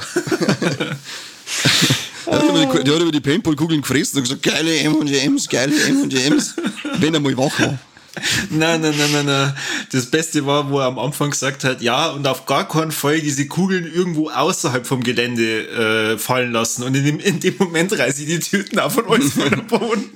Der hat, die, der hat über die Paintball-Kugeln gefressen und gesagt, geile M und M's, geile M und M's, wenn er mal wach war. Nein, nein, nein, nein, nein. Das Beste war, wo er am Anfang gesagt hat, ja, und auf gar keinen Fall diese Kugeln irgendwo außerhalb vom Gelände äh, fallen lassen. Und in dem, in dem Moment reiße ich die Tüten auf und alles von den Boden.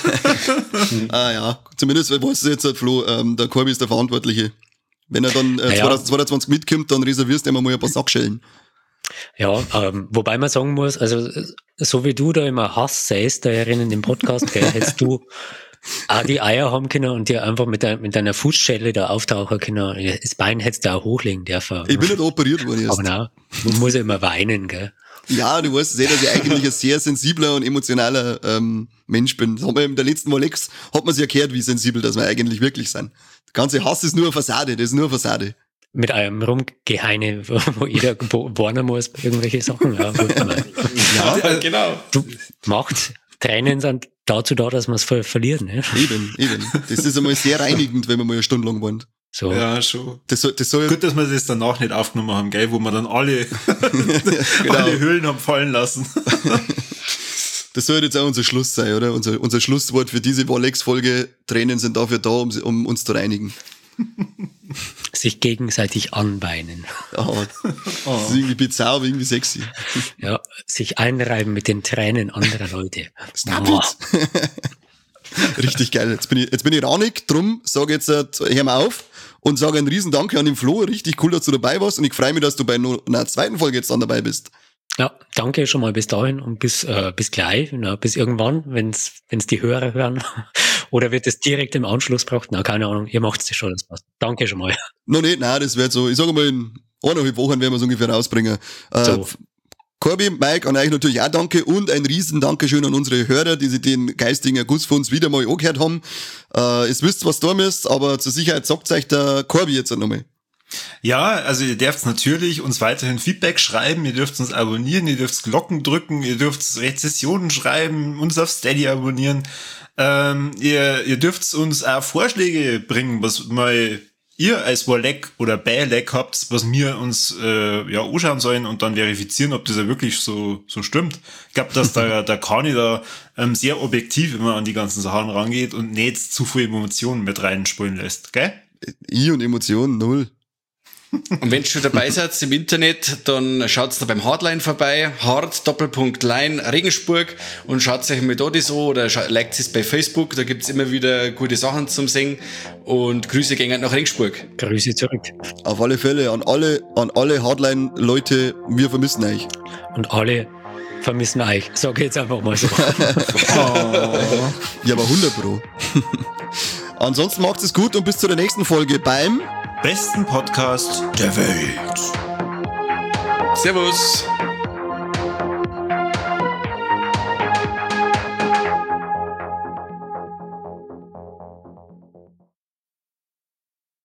Ah ja, zumindest weißt du jetzt halt, Flo, ähm, der Corby ist der Verantwortliche. Wenn er dann äh, ja, zwanzig zweiundzwanzig mitkommt, dann reservierst du immer mal ein paar Sackschellen. Ja, ähm, wobei man sagen muss, also so wie du da immer Hass säst, da in dem Podcast, gell, hättest du auch die Eier haben können und dir einfach mit, de, mit deiner Fußschelle da auftauchen können. Das Bein hättest du auch hochlegen dürfen. Ich bin nicht operiert worden jetzt. Aber nein, man muss ja immer weinen, gell. Ja, du weißt sehr, dass ich eigentlich ein sehr sensibler und emotionaler ähm, Mensch bin. Das haben wir in der letzten Molex, hat man sich erklärt, wie sensibel dass wir eigentlich wirklich sind. Der ganze Hass ist nur eine Fassade, das ist nur eine Fassade. Mit einem Rumgeheine, wo jeder warnen muss bei irgendwelche Sachen. Ja, gut, ja, genau. Du macht Tränen sind dazu da, dass man es ver- verliert. Ne? Eben, eben. Das ist einmal sehr reinigend, wenn man mal eine Stunde lang wohnt. So. Ja, schon. Das soll, das soll Gut, dass wir das danach nicht aufgenommen haben, gell, wo wir dann alle, genau. alle Höhlen haben fallen lassen. Das soll jetzt auch unser Schluss sein, oder? Unser, unser Schlusswort für diese Wolex-Folge. Tränen sind dafür da, um, um uns zu reinigen. Sich gegenseitig anweinen. Oh, das ist irgendwie bizarr, aber irgendwie sexy. Ja, sich einreiben mit den Tränen anderer Leute. Stop it. Richtig geil. Jetzt bin ich, jetzt bin ich raunig, drum sage jetzt, äh, hör mal auf und sage einen riesen Danke an den Flo. Richtig cool, dass du dabei warst und ich freue mich, dass du bei einer zweiten Folge jetzt dann dabei bist. Ja, danke schon mal bis dahin und bis äh, bis gleich, na, bis irgendwann, wenn's wenn's die Hörer hören. Oder wird es direkt im Anschluss braucht? Na, keine Ahnung, ihr macht's das schon, das passt. Danke schon mal. Noch nicht, nein, das wird so, ich sage mal, in eineinhalb Wochen werden wir es ungefähr rausbringen. Äh, so. Corby, Mike, an euch natürlich auch danke und ein riesen Dankeschön an unsere Hörer, die sich den geistigen Erguss von uns wieder mal angehört haben. Äh, ihr wisst, was da ist, aber zur Sicherheit sagt euch der Corby jetzt nochmal. Ja, also ihr dürft natürlich uns weiterhin Feedback schreiben, ihr dürft uns abonnieren, ihr dürft Glocken drücken, ihr dürft Rezensionen schreiben, uns auf Steady abonnieren. Ähm, ihr, ihr dürft uns auch Vorschläge bringen, was mal ihr als Wolleck oder Bäleck habt, was wir uns äh, ja anschauen sollen und dann verifizieren, ob das ja wirklich so so stimmt. Ich glaube, dass der, der Kani da ähm, sehr objektiv immer an die ganzen Sachen rangeht und nicht zu viel Emotionen mit reinspulen lässt, gell? Ich und Emotionen null. Und wenn ihr schon dabei seid im Internet, dann schaut da beim Hardline vorbei, Hard, Doppelpunkt, Line, Regensburg und schaut euch mal da das an oder liked es bei Facebook, da gibt's immer wieder gute Sachen zum Singen und Grüße gehen nach Regensburg. Grüße zurück. Auf alle Fälle, an alle, an alle Hardline-Leute, wir vermissen euch. Und alle vermissen euch, sag ich jetzt einfach mal so. Oh. Ja, aber hundert Pro. Ansonsten macht es gut und bis zu der nächsten Folge beim besten Podcast der Welt. Servus.